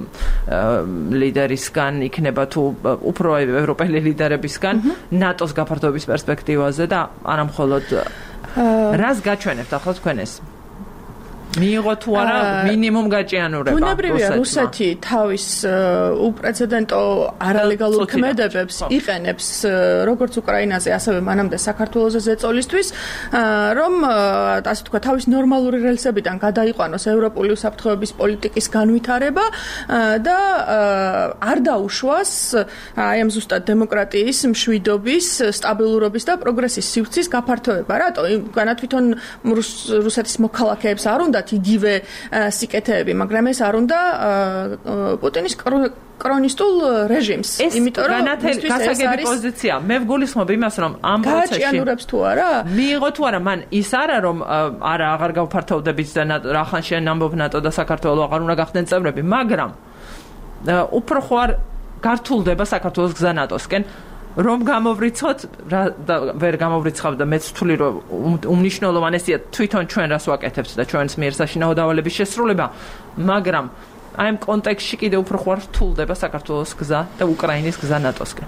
ლიდერისგან იქნება თუ უფრო ევროპელი ლიდერებისგან ნატოს გაფართოების პერსპექტივაზე და არა მხოლოდ რას გაჩვენებთ ახლა თქვენ ეს? მიიღო თუ არა მინიმუმ გაჭიანურება. ბუნებრივია რუსეთი თავის უპრეცედენტო არალეგალურ ქმედებებს იყენებს როგორც უკრაინაზე, ასევე მანამდე საქართველოზე ზეწოლისთვის, რომ ასე თქვა თავის ნორმალური რელსებიდან გადაიყვანოს ევროპული უსაფრთხოების პოლიტიკის განვითარება და არ დაუშვას აი ამ ზუსტად დემოკრატიის, მშვიდობის, სტაბილურობის და პროგრესის სივრცის გაფართოება. რატო? განა თვითონ რუსეთის მოქალაქეებს არ უნდა იგივე სიკეთეები, მაგრამ ეს არ უნდა პუტინის კრონისტულ რეჟიმს, იმიტომ რომ გასაგები პოზიცია. მე ვგულისხმობ იმას, რომ ამ პროცესში გააჭიანურებს თუ არა? მიიღო თუ არა, მან ის არა რომ არა აღარ გავფართოვდებით და რა ხან შენ ამბობ ნატო და საქართველოს აღარ უნდა გახდნენ წევრები, მაგრამ უფრო ხوار გართულდება საქართველოს გზა ნატოსკენ. რომ გამოვრიცხოთ და ვერ გამოვრიცხავ და მეც ვთვლი რომ უმნიშვნელოვანესია თვითონ ჩვენ რას ვაკეთებთ და ჩვენს მიერ საშინაო დავალების შესრულება, მაგრამ აი ამ კონტექსტში კიდე უფრო ხوار რთულდება საქართველოს გზა და უკრაინის გზა ნატოსკენ.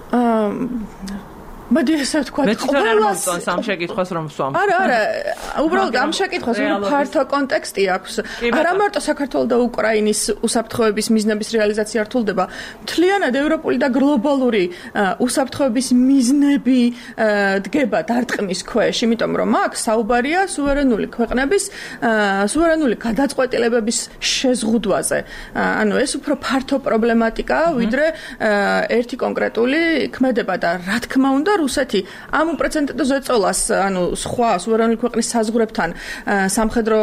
მოდი ესე ვთქვათ, ყველას ამ შეკითხვას რომ ვსვამ. არა, არა, უბრალოდ ამ შეკითხვას ფართო კონტექსტი აქვს. არა მარტო საქართველოს და უკრაინის უსაფრთხოების მიზნების რეალიზაცია რთულდება, მთლიანად ევროპული და გლობალური უსაფრთხოების მიზნები დგება დარტყმის ქვეშ, იმიტომ რომ აქ საუბარია სუვერენული ქვეყნების სუვერენული გადაწყვეტილებების შეზღუდვაზე. ანუ ეს უფრო ფართო პრობლემატიკაა, ვიდრე ერთი კონკრეტული ქმედება და რა თქმა უნდა რუსეთი ამ უპრეცედენტო ზეწოლას, ანუ სხვა სუვერენული ქვეყნის საზღვრებთან სამხედრო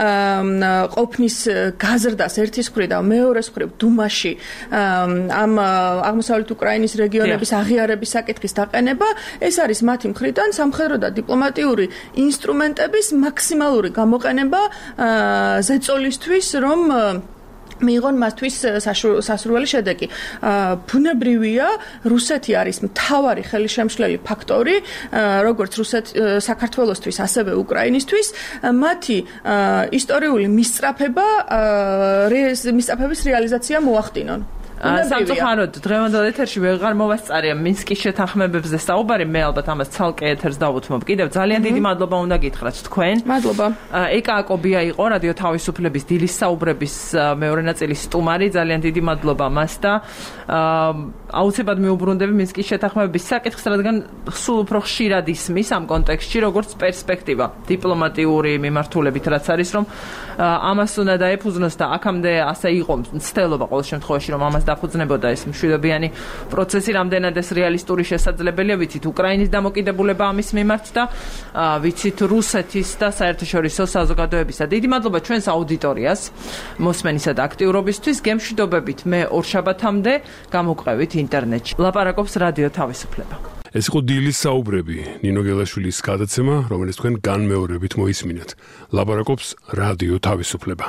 ყოფნის გაზრდას ერთის მხრივ და მეორეს მხრივ დუმაში ამ აღმოსავლეთ უკრაინის რეგიონების აღიარების საკითხის დაყენება, ეს არის მათი მხრიდან სამხედრო და დიპლომატიური ინსტრუმენტების მაქსიმალური გამოყენება ზეწოლისთვის, რომ მიიღონ მასთვის სასურველი შედეგი. ბუნებრივია, რუსეთი არის მთავარი ხელშემშლელი ფაქტორი, როგორც რუსეთ საქართველოსთვის, ასევე უკრაინისთვის, მათი ისტორიული მისწრაფება, მისწრაფების რეალიზაცია მოახდინონ. სამწუხაროდ დღევანდელ ეთერში ვეღარ მოვასწარია მინსკის შეთანხმებებზე საუბარი, მე ალბათ ამას ცალკე ეთერს დავუთმობ. კიდევ ძალიან დიდი მადლობა უნდა გითხრათ თქვენ. მადლობა. ეკა აკობია იყო რადიო თავისუფლების დილის საუბრების მეორე ნაწილის სტუმარი, ძალიან დიდი მადლობა მას და აუცილებლად მიუბრუნდები მინსკის შეთანხმებების საკითხს, რადგან სულ უფრო ხშირად ისმის ამ კონტექსტში, როგორც პერსპექტივა დიპლომატიური მიმართულებით, რაც არის, რომ ამას უნდა დაეფუძნოს და აქამდე ასე იყო მცდელობა ყოველ შემთხვევაში, რომ ამას დაფუძნებოდა ეს მშვიდობიანი პროცესი, რამდენად ეს რეალისტური შესაძლებელია, ვიცით უკრაინის დამოკიდებულება ამის მიმართ და ვიცით რუსეთის და საერთაშორისო საზოგადოებისა. დიდი მადლობა ჩვენს აუდიტორიას, მოსმენისა და აქტიურობისთვის. გემშვიდობებით მე ორშაბათამდე გამოვყევით ინტერნეტში. ლაპარაკობს რადიო თავისუფლება. ეს იყო დილის საუბრები, ნინო გელაშვილის გადაცემა, რომელიც თქვენ განმეორებით მოისმინეთ. ლაპარაკობს რადიო თავისუფლება.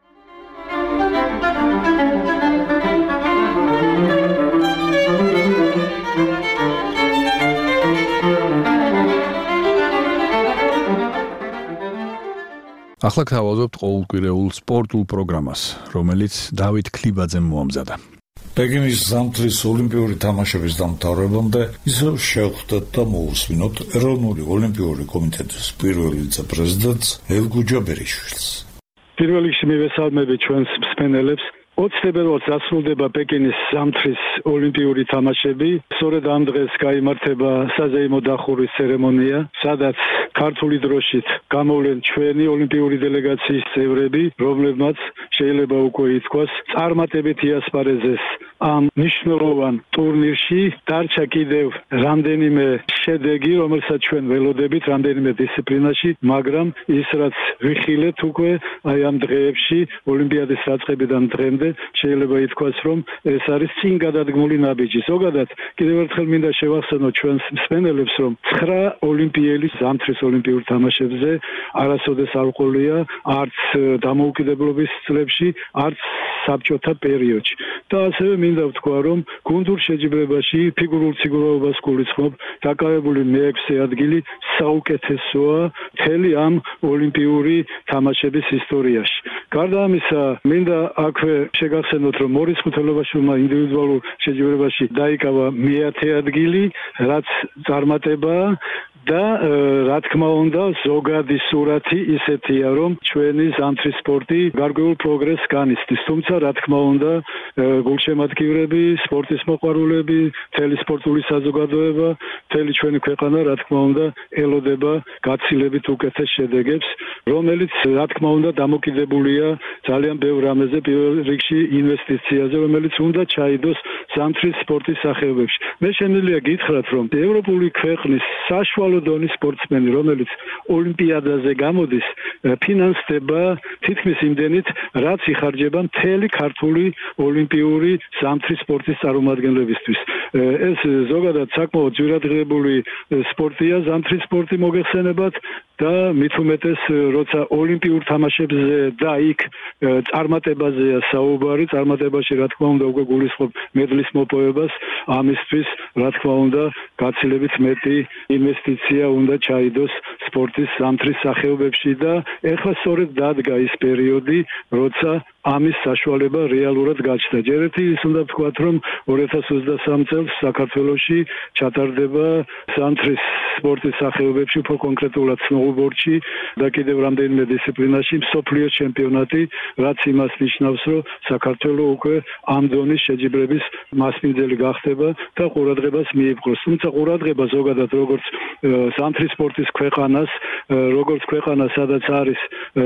ახლა გავაზობთ ყოველკვირეულ სპორტულ პროგრამას, რომელიც დავით ქლიბაძემ მოამზადა. პეკინის ზამთრის ოლიმპიური თამაშების დამთავრებამდე ისევ შევხვდეთ და მოусმინოთ ეროვნული ოლიმპიური კომიტეტის პირველ ვიცე-პრეზიდენტს ელგუჯა ბერიშვილს. პირველ რიგში მივესალმები ჩვენს მსმენელებს. ოცნებელად დასრულდება პეკინის ზამთრის ოლიმპიური თამაშები. სწორედ ამ დღეს გაიმართება საზეიმო დახურვის ცერემონია, სადაც ქართული დროშით გამოვლენ ჩვენი ოლიმპიური დელეგაციის წევრები, რომლებმაც შეიძლება უკვე ითქვას, წარმატებით იასპარეზეს ამ მნიშვნელოვან ტურნირში. დარჩა კიდევ რამდენიმე შედეგი, რომელსაც ჩვენ ველოდებით რამდენიმე დისციპლინაში, მაგრამ ის რაც ვიხილეთ უკვე აი ამ დღეებში ოლიმპიადის დაწყებიდან დღემდე შეიძლება ითქვას, რომ ეს არის წინ გადადგმული ნაბიჯი. ზოგადად, კიდევ ერთხელ მინდა შევახსენოთ ჩვენს მსმენელებს, რომ ცხრა ოლიმპიელი ზამთრის ოლიმპიურ თამაშებზე არასოდეს არ ყოლია, არც დამოუკიდებლობის წლებში, არც საბჭოთა პერიოდში. და ასევე მინდა ვთქვა, რომ გუნდურ შეჯიბრებაში ფიგურულ სიგურაობას გულისხმობ, დაკავებული მეექვსე ადგილი საუკეთესოა მთელი ამ ოლიმპიური თამაშების ისტორიაში. გარდა ამისა, მინდა აქვე შეგახსენოთ, რომ მორის ხუთელობაშვილმა ინდივიდუალურ შეჯიბრებაში დაიკავა მეათე ადგილი, რაც წარმატებაა. და რა თქმა უნდა ზოგადი სურათი ისეთია, რომ ჩვენი ზამთრის სპორტი გარკვეულ პროგრესს განიცდის. თუმცა რა თქმა უნდა გულშემატკივრები, სპორტის მოყვარულები, მთელი სპორტული საზოგადოება, მთელი ჩვენი ქვეყანა რა თქმა უნდა ელოდება გაცილებით უკეთეს შედეგებს, რომელიც რა თქმა უნდა დამოკიდებულია ძალიან ბევრ რამეზე, პირველ რიგში ინვესტიციაზე, რომელიც უნდა ჩაიდოს ზამთრის სპორტის სახეობებში. მე შემიძლია გითხრათ, რომ ევროპული ქვეყნის საშუალო დონის სპორტსმენი, რომელიც ოლიმპიადაზე გამოდის, ფინანსდება თითქმის იმდენით, რაც იხარჯება მთელი ქართული ოლიმპიური ზამთრის სპორტის წარმომადგენლებისთვის. ეს ზოგადად საკმაოდ ძვირადღირებული სპორტია, ზამთრის სპორტი მოგეხსენებათ და მით უმეტეს, როცა ოლიმპიურ თამაშებზე და იქ წარმატებაზეა საუბარი, წარმატებაში რა თქმა უნდა უკვე გულისხმობ მედლის მოპოვებას, ამისთვის რა თქმა უნდა გაცილებით მეტი ინვესტიცია უნდა ჩაიდოს სპორტის ზამთრის სახეობებში და ეხლა სწორედ დადგა ის პერიოდი, როცა ამის საშუალება რეალურად გაჩნდა. ჯერ ერთი ის უნდა ვთქვათ, რომ ორი ათას ოცდასამ წელს საქართველოში ჩატარდება ზამთრის სპორტის სახეობებში, უფრო კონკრეტულად სნოუბორდში და კიდევ რამდენიმე დისციპლინაში მსოფლიო ჩემპიონატი, რაც იმას ნიშნავს, რომ საქართველო უკვე ამ დონის შეჯიბრების მასპინძელი გახდება და ყურადღებას მიიპყროს. თუმცა ყურადღება ზოგადად როგორც ზამთრის სპორტის ქვეყანას, როგორც ქვეყანას, სადაც არის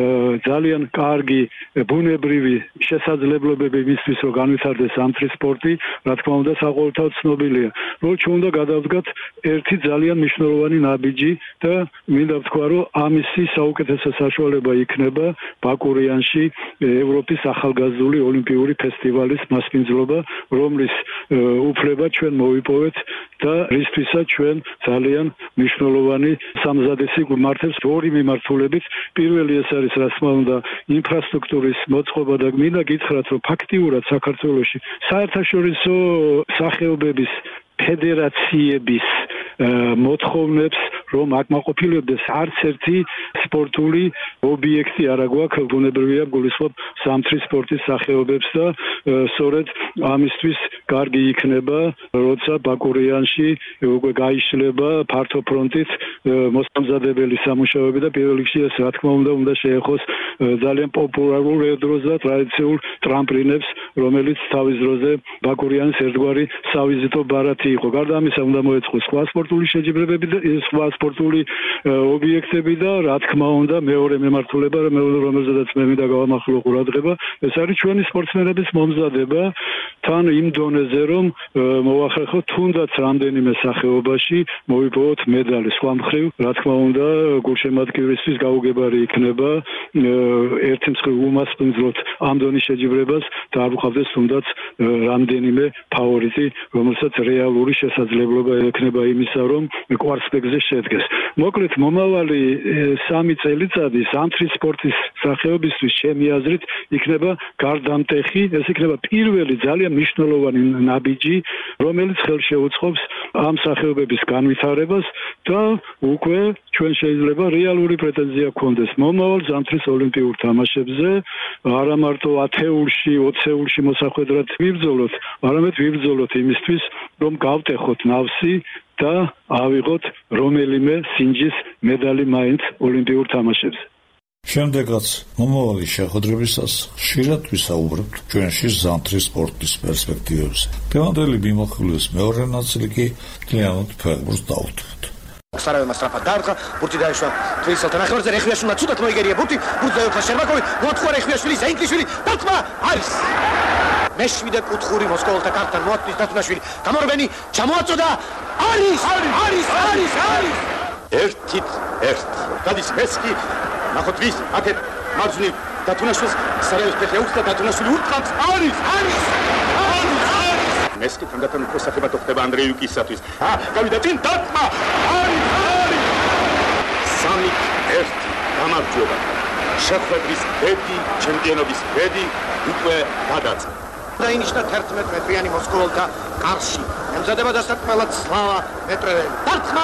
ძალიან კარგი ბუნებრივი შესაძლებლობები მისთვის, რომ განვითარდეს ზამთრის სპორტი, რა თქმა უნდა საყოველთაოდ ცნობილია. რომ ჩვენ უნდა გადავდგათ ერთი ძალიან მნიშვნელოვანი ნაბიჯი და მინდა ვთქვა, რომ ამისი საუკეთესო საშუალება იქნება ბაკურიანში ევროპის ახალგაზრდული ოლიმპიური ფესტივალის მასპინძლობა, რომლის უფლება ჩვენ მოვიპოვეთ და რისთვისაც ჩვენ ძალიან მნიშვნელოვანი სამზადისი გვმართებს ორი მიმართულებით. პირველი ეს არის, რა თქმა უნდა, ინფრასტრუქტურის მოწყობა და მინდა გითხრათ, რომ ფაქტიურად საქართველოში საერთაშორისო სახეობების ფედერაციების მოთხოვნებს რომ აკმაყოფილებდეს არც ერთი სპორტული ობიექტი არ აქვს, ბუნებრივია გულისხმობ ზამთრის სპორტის სახეობებს და სწორედ ამისთვის კარგი იქნება, როცა ბაკურიანში უკვე გაიშლება ფართო ფრონტით მოსამზადებელი სამუშაოები და პირველ რიგში ეს რა თქმა უნდა უნდა შეეხოს ძალიან პოპულარულ ერდროს და ტრადიციულ ტრამპლინებს, რომელიც თავის დროზე ბაკურიანის ერთგვარი სავიზიტო ბარათი იყო. გარდა ამისა უნდა მოეწყოს სხვა სპორტული შეჯიბრებები და სხვა სპორტული ობიექტები და რა თქმა უნდა მეორე მემართულება, რომელზედაც მე მინდა გავამახვილო ყურადღება, ეს არის ჩვენი სპორტსმენების მომზადება თან იმ დონეზე, რომ მოვახერხოთ თუნდაც რამდენიმე სახეობაში მოვიპოვოთ მედალი. სხვა მხრივ, რა თქმა უნდა, გულშემატკივრისთვის გაუგებარი იქნება ერთი მხრივ უმასპინძლოთ ამ დონის შეჯიბრებას და არ ვუხავდეს თუნდაც რამდენიმე ფავორიტი, რომელსაც რეალური შესაძლებლობა ექნება იმისა, რომ კვარცხლბეკზე შედგეს. მოკლედ, მომავალი სამი წელიწადი ზამთრის სპორტის სახეობისთვის ჩემი აზრით იქნება გარდამტეხი, ეს იქნება პირველი ძალიან მნიშვნელოვანი ნაბიჯი, რომელიც ხელს შეუწყობს ამ სახეობების განვითარებას და უკვე ჩვენ შეიძლება რეალური პრეტენზია გქონდეს მომავალ ზამთრის ოლიმპიურ თამაშებზე, არა მარტო ათეულში, ოცეულში მოსახვედრად ვიბრძოლოთ, არამედ ვიბრძოლოთ იმისთვის, რომ გავტეხოთ ნავსი და ავიღოთ რომელიმე სინჯის მედალი მაინც ოლიმპიურ თამაშებზე. შემდეგაც მომავალი შეხვედრებისას ხშირად ვისაუბრებთ ჩვენში ზამთრის სპორტის პერსპექტივებზე. დღევანდელი მიმოხილვის მეორე ნაწილი კი მთლიანად ფეხბურთს დავუდგათ. Стараем страпа дарха, бურთი დაიშვა თვისელთან ახალზე რეხვიაშვილმა ცუდად მოიგერია ბურთი, ბურთი დაეუფლა შერბაკოვი, მოთხვა რეხვიაშვილი, ზაინკლიშვილი, დარტყმა არის. მეშვიდე კუთხური მოსკოველთა კარტთან მოაწვის დათუნაშვილი. გამორბენი ჩამოაწოდა, არის, არის, არის, არის. ერთით ერთი. გადის მესკი, ნახოთ ვის, აქეთ მარჯვნივ დათუნაშვილს სარაევს ფეხი უხსნა დათუნაშვილი უტყამს, არის, არის. მესკი თანდათან უფრო სახებად ხდება ანდრეიუკისათვის. ა, გავიდა წინ დარტყმა. არის, არის. სამი ერთი გამარჯვება. შეხვედრის ბედი, ჩემპიონობის ბედი უკვე გადაწყდა. დაინიშნა თერთმეტ მეტრიანი მოსკოველთა კარში. ემზადება დასარტყმელად სლავა მეტრეველი. დარტყმა.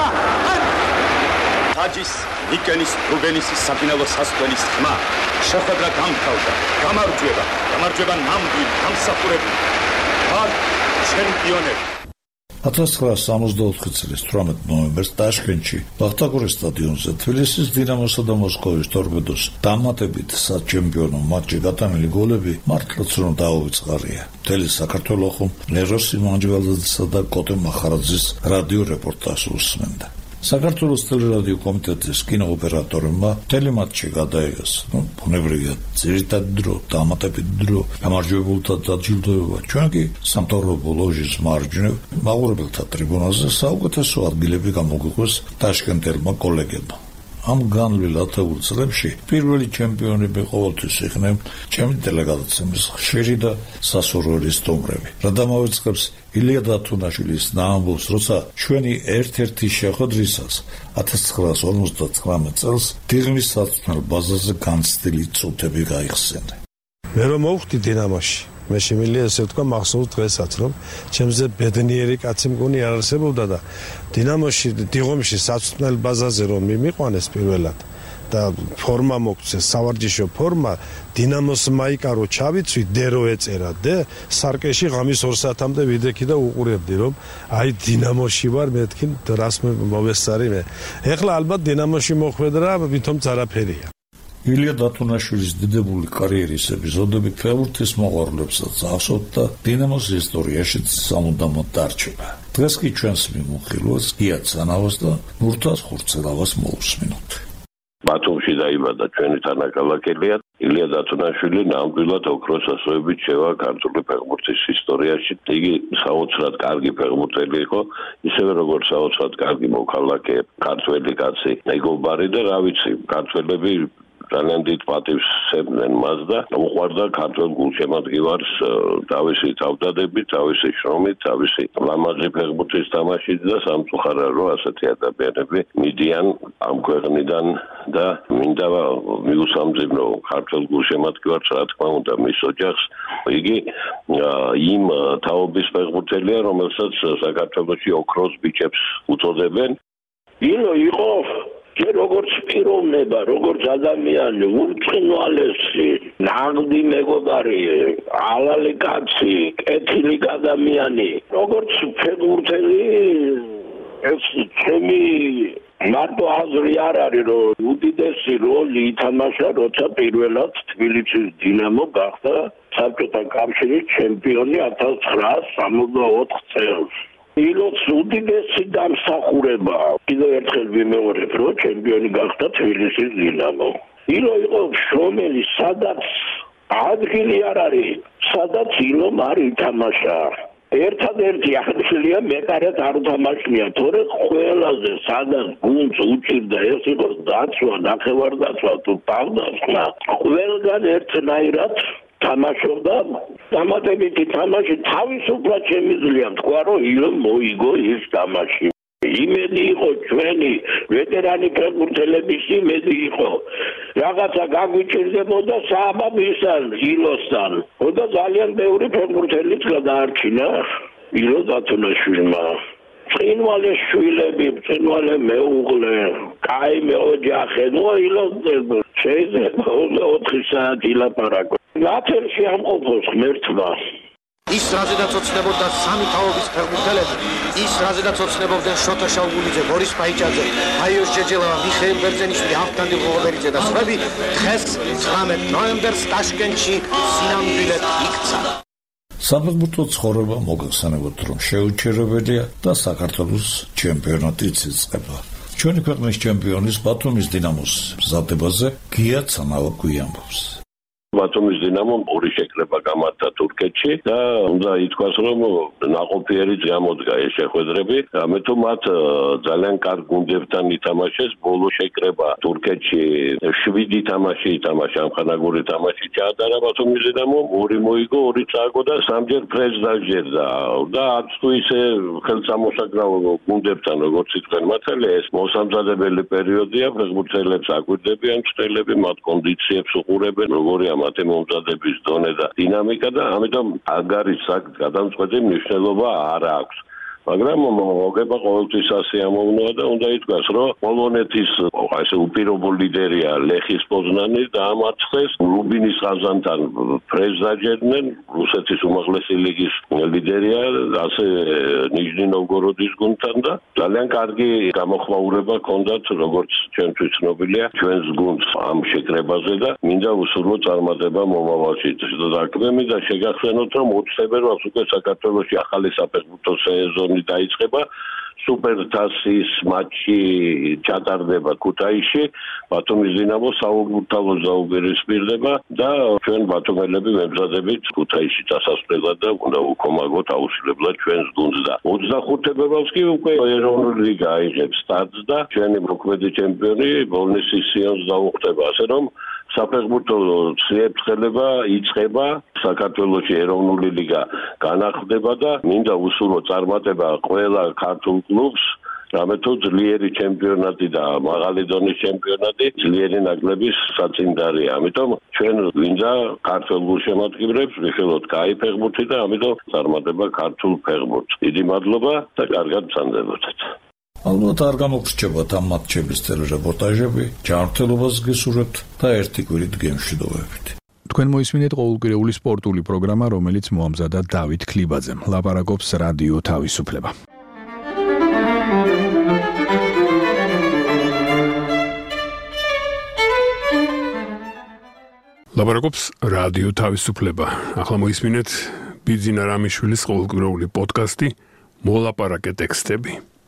ტაჯის, ნიკენის, რუბენისის საფინალო სასწვენის ხმა. შეხვედრა გამთავრდა. გამარჯვება. გამარჯვება ნამდვილ გამსახურებული. არ ჩემპიონები. ათას ცხრაასი სამოცდაოთხი წლის თვრამეტ ნოემბერს ტაშკენტში, ბახტაგურის სტადიონზე თბილისის დინამოსა და მოსკოვის ტორპედოს დამატებით საჩემპიონო მატჩში გატანილი გოლები მართლაც რომ დაუვიწყარია. მთელი საქართველო ხომ ლეროსი მანჯვალაძისა და კოტე მახარაძის რადიო რეპორტაჟს უსმენდა. საქართველოს ტელერადიო კომიტეტის კინოოპერატორებმა მთელი მატჩი გადაიღეს. ბუნებრივია, ძირითადი დრო, დამატებითი დრო, გამარჯვებულთა დაჯილდოება. ჩვენ კი სამთავრობო ლოჟის მარჯვნივ მაყურებელთა ტრიბუნაზე საუკეთესო ადგილები გამოგვიყვეს ტაშკენტელმა კოლეგებმა. ამ განვლილ ათეულ წლებში პირველი ჩემპიონები ყოველთვის იყვნენ ჩემი დელეგაციის ხშირი და სასურველი სტუმრები. რა დამავიწყებს ილია დათუნაშვილის ნაამბობს, როცა ჩვენი ერთ-ერთი შეხვედრისას ათას ცხრაასი ორმოცდათვრამეტ წელს დიღმის საწვრთნელ ბაზაზე განცდილი წუთები გაიხსენა. მე რომ მოვხდი დინამოში, მე შემიძლია ესე ვთქვა მახსოვს დღესაც, რომ ჩემზე ბედნიერი კაცი მგონი არ არსებობდა და დინამოში, დიღომში საწვრთნელ ბაზაზე რომ მიმიყვანეს პირველად და ფორმა მოგცეს, სავარჯიშო ფორმა, დინამოს მაიკარო ჩავიცვი, დერო ეწერა და სარკეში ღამის ორ საათამდე ვიდექი და უყურებდი, რომ აი დინამოში ვარ, მეთქი რას მოვესწარი მე. ეხლა ალბათ დინამოში მოხვედრა ვითომ არაფერია. ილია დათუნაშვილის დიდებული კარიერის ეპიზოდები ფეხბურთის მოყვარულებსაც ახსოვთ და დინამოს ისტორიაშიც სამუდამოდ დარჩება. დღეს კი ჩვენს მიმოხილვას გია ცანავას და ნურთას ხურცელავას მოусმინოთ. ბათუმში დაიბადა ჩვენი თანაკალაკელია ილია დათუნაშვილი, ნამდვილად ოქროს ასოებით შევა ქართული ფეხბურთის ისტორიაში. იგი საოცრად კარგი ფეხბურთელი იყო, ისევე როგორც საოცრად კარგი მოქალაქე, ქართველი კაცი, მეგობარი და რა ვიცი, ქართველები ძალიან დიდ პატივს სცემდნენ მას და უყვარდა ქართულ გულშემატკივარს თავისი თავდადებით, თავისი შრომით, თავისი ლამაზი ფეხბურთის თამაშით და სამწუხაროდ რომ ასეთი ადამიანები მიდიან ამ ქვეყნიდან და მინდა მიუსამძიმნო ქართულ გულშემატკივარს, რა თქმა უნდა, მის ოჯახს. იგი იმ თაობის ფეხბურთელია, რომელსაც საქართველოში ოქროს ბიჭებს უწოდებენ. ილო იყო როგორც პიროვნება, როგორც ადამიანი, ურწმუნოალესი, ნაღდი მეგობარი, ალალი კაცი, კეთილი ადამიანი, როგორც ფეხბურთელი, ეს ჩემი მარტო აზრი არ არის, რომ უდიდესი როლი ითამაშა, როცა პირველად თბილისის დინამო გახდა საბჭოთა კავშირის ჩემპიონი ათას ცხრაას სამოცდაოთხ წელს. ილოც უდიდესი დამსახურება. კიდევ ერთხელ ვიმეორებ, რომ ჩემპიონი გახდა თბილისის დინამო. ილო იყო შრომელი, სადაც ადგილი არ არის, სადაც ილომ არ ითამაშა. ერთადერთი ადგილია მეტარად არ უთამაშია, თორე ყველაზე სადაც გუნდს უჭირდა, ეს იყო დაცვა, ნახევარდაცვა თუ თავდასხმა, ყველგან ერთნაირად თამაშობდა. დამატებითი თამაში თავისუფლად შემიძლია თქვა, რომ ილომ მოიგო ის თამაში. იმედი იყო ჩვენი ვეტერანი ფეხბურთელების იმედი იყო. რაღაცა გაგვიჭირდებოდა სააბაბისთან, ილოსთან. და ძალიან ბევრი ფეხბურთელიც გადაარჩინა ილო დათუნაშვილმა. წინვალე შვილები, წინვალე მეუღლე, კაი მეოჯახე, ნუ ილო შეიძლება ოთხი საათი ლაპარაკო. ნათელში ამყოფოს ღმერთმა. ის რაზედაც ოცნებობდა სამი თაობის ფეხბურთელები, ის რაზედაც ოცნებობდნენ შოთა შაუგულიძე, ბორის პაიჭაძე, აიოს ჯეჯელავა, მიხეილ ბერძენიშვილი, ავთანდილ ღოლობერიძე და სხვები, დღეს ცხრამეტ ნოემბერს ტაშკენტში სინამდვილედ იქცა. საფეხბურთო ცხოვრება მოგახსენებოთ, რომ შეუჩერებელია და საქართველოს ჩემპიონატიც იწყება. ჩვენი ქვეყნის ჩემპიონის ბათუმის დინამოს მზადებაზე გია ცანავაკვი ამბობს. ბათუმის დინამომ ორი შეკრება გამართა თურქეთში და უნდა ითქვას, რომ ნაყოფიერიც გამოდგა ეს შეხვედრები. ამიტომ მათ ძალიან კარგ გუნდებთან ითამაშეს. ბოლო შეკრება თურქეთში შვიდი თამაში ითამაშა, ამხანაგური თამაში ჩაატარა ბათუმის დინამომ, ორი მოიგო, ორი წააგო და სამჯერ ფრენს დაჟერდა. და არც თუ ისე ხელსამოსაგრაო გუნდებთან, როგორც იყვნენ მათელი, ეს მოსამზადებელი პერიოდია, ფეხბურთელებს აკვირდებიან მცდელები, მათ კონდიციებს უყურებენ, როგორია მათი მომზადების დონე და დინამიკა და ამიტომ აგარის საკ გადამწყვეტი მნიშვნელობა არ აქვს. მაგრამ მოგება ყოველთვის ასე ამოვნოა და უნდა ითქვას, რომ პოლონეთის ესე უპირობო ლიდერია ლეხის პოზნანი დაამარცხეს, რუბინის ყაზანთან ფრენს დაჯერდნენ, რუსეთის უმაღლესი ლიგის ლიდერია ასე ნიჟნი ნოვგოროდის გუნდთან და ძალიან კარგი გამოხმაურება ჰქონდათ, როგორც ჩვენთვის ცნობილია, ჩვენს გუნდს ამ შეკრებაზე და მინდა უსურვო წარმატება მომავალში. და მინდა შეგახსენოთ, რომ ოცი თებერვალს უკვე საქართველოში ახალი საფეხბურთო სეზონი დაიწყება. სუპერთასის მატჩი ჩატარდება ქუთაისში, ბათუმის დინამო საურგუნოთალოს დაუპირისპირდება და ჩვენ ბათუმელები მემზადებით ქუთაისში დასასვლელად და უნდა ვუქომაგოთ აუცილებლად ჩვენს გუნდს და ოცდახუთ თებერვალს კი უკვე ეროვნული ლიგა აიღებს სტარტს და ჩვენი მოქმედი ჩემპიონი ბოლნისის სიონს დაუხვდება, ასე რომ საფეხბურთო ციებ-ცხელება იწყება, საქართველოში ეროვნული ლიგა განახლდება და მინდა უსურვო წარმატება ყველა ქართულ კლუბს, რამე თუ ძლიერი ჩემპიონატი და მაღალი დონის ჩემპიონატი ძლიერი ნაკრების საწინდარია. ამიტომ ჩვენ ვინდა ქართულ გულშემატკივრებს ვიხილოთ კაი ფეხბურთი და ამიტომ წარმატება ქართულ ფეხბურთს. დიდი მადლობა და კარგად ბრძანდებოდეთ. ალბათ არ გამოგრჩებათ ამ მატჩების ტელერეპორტაჟები, ჯანმრთელობას გესურვებთ და ერთი კვირით გემშვიდობებით. თქვენ მოისმინეთ ყოველკვირეული სპორტული პროგრამა, რომელიც მოამზადა დავით ქლიბაძემ. ლაპარაკობს რადიო თავისუფლება. ლაპარაკობს რადიო თავისუფლება. ახლა მოისმინეთ ბიძინა რამიშვილის ყოველკვირეული პოდკასტი მოლაპარაკე ტექსტები.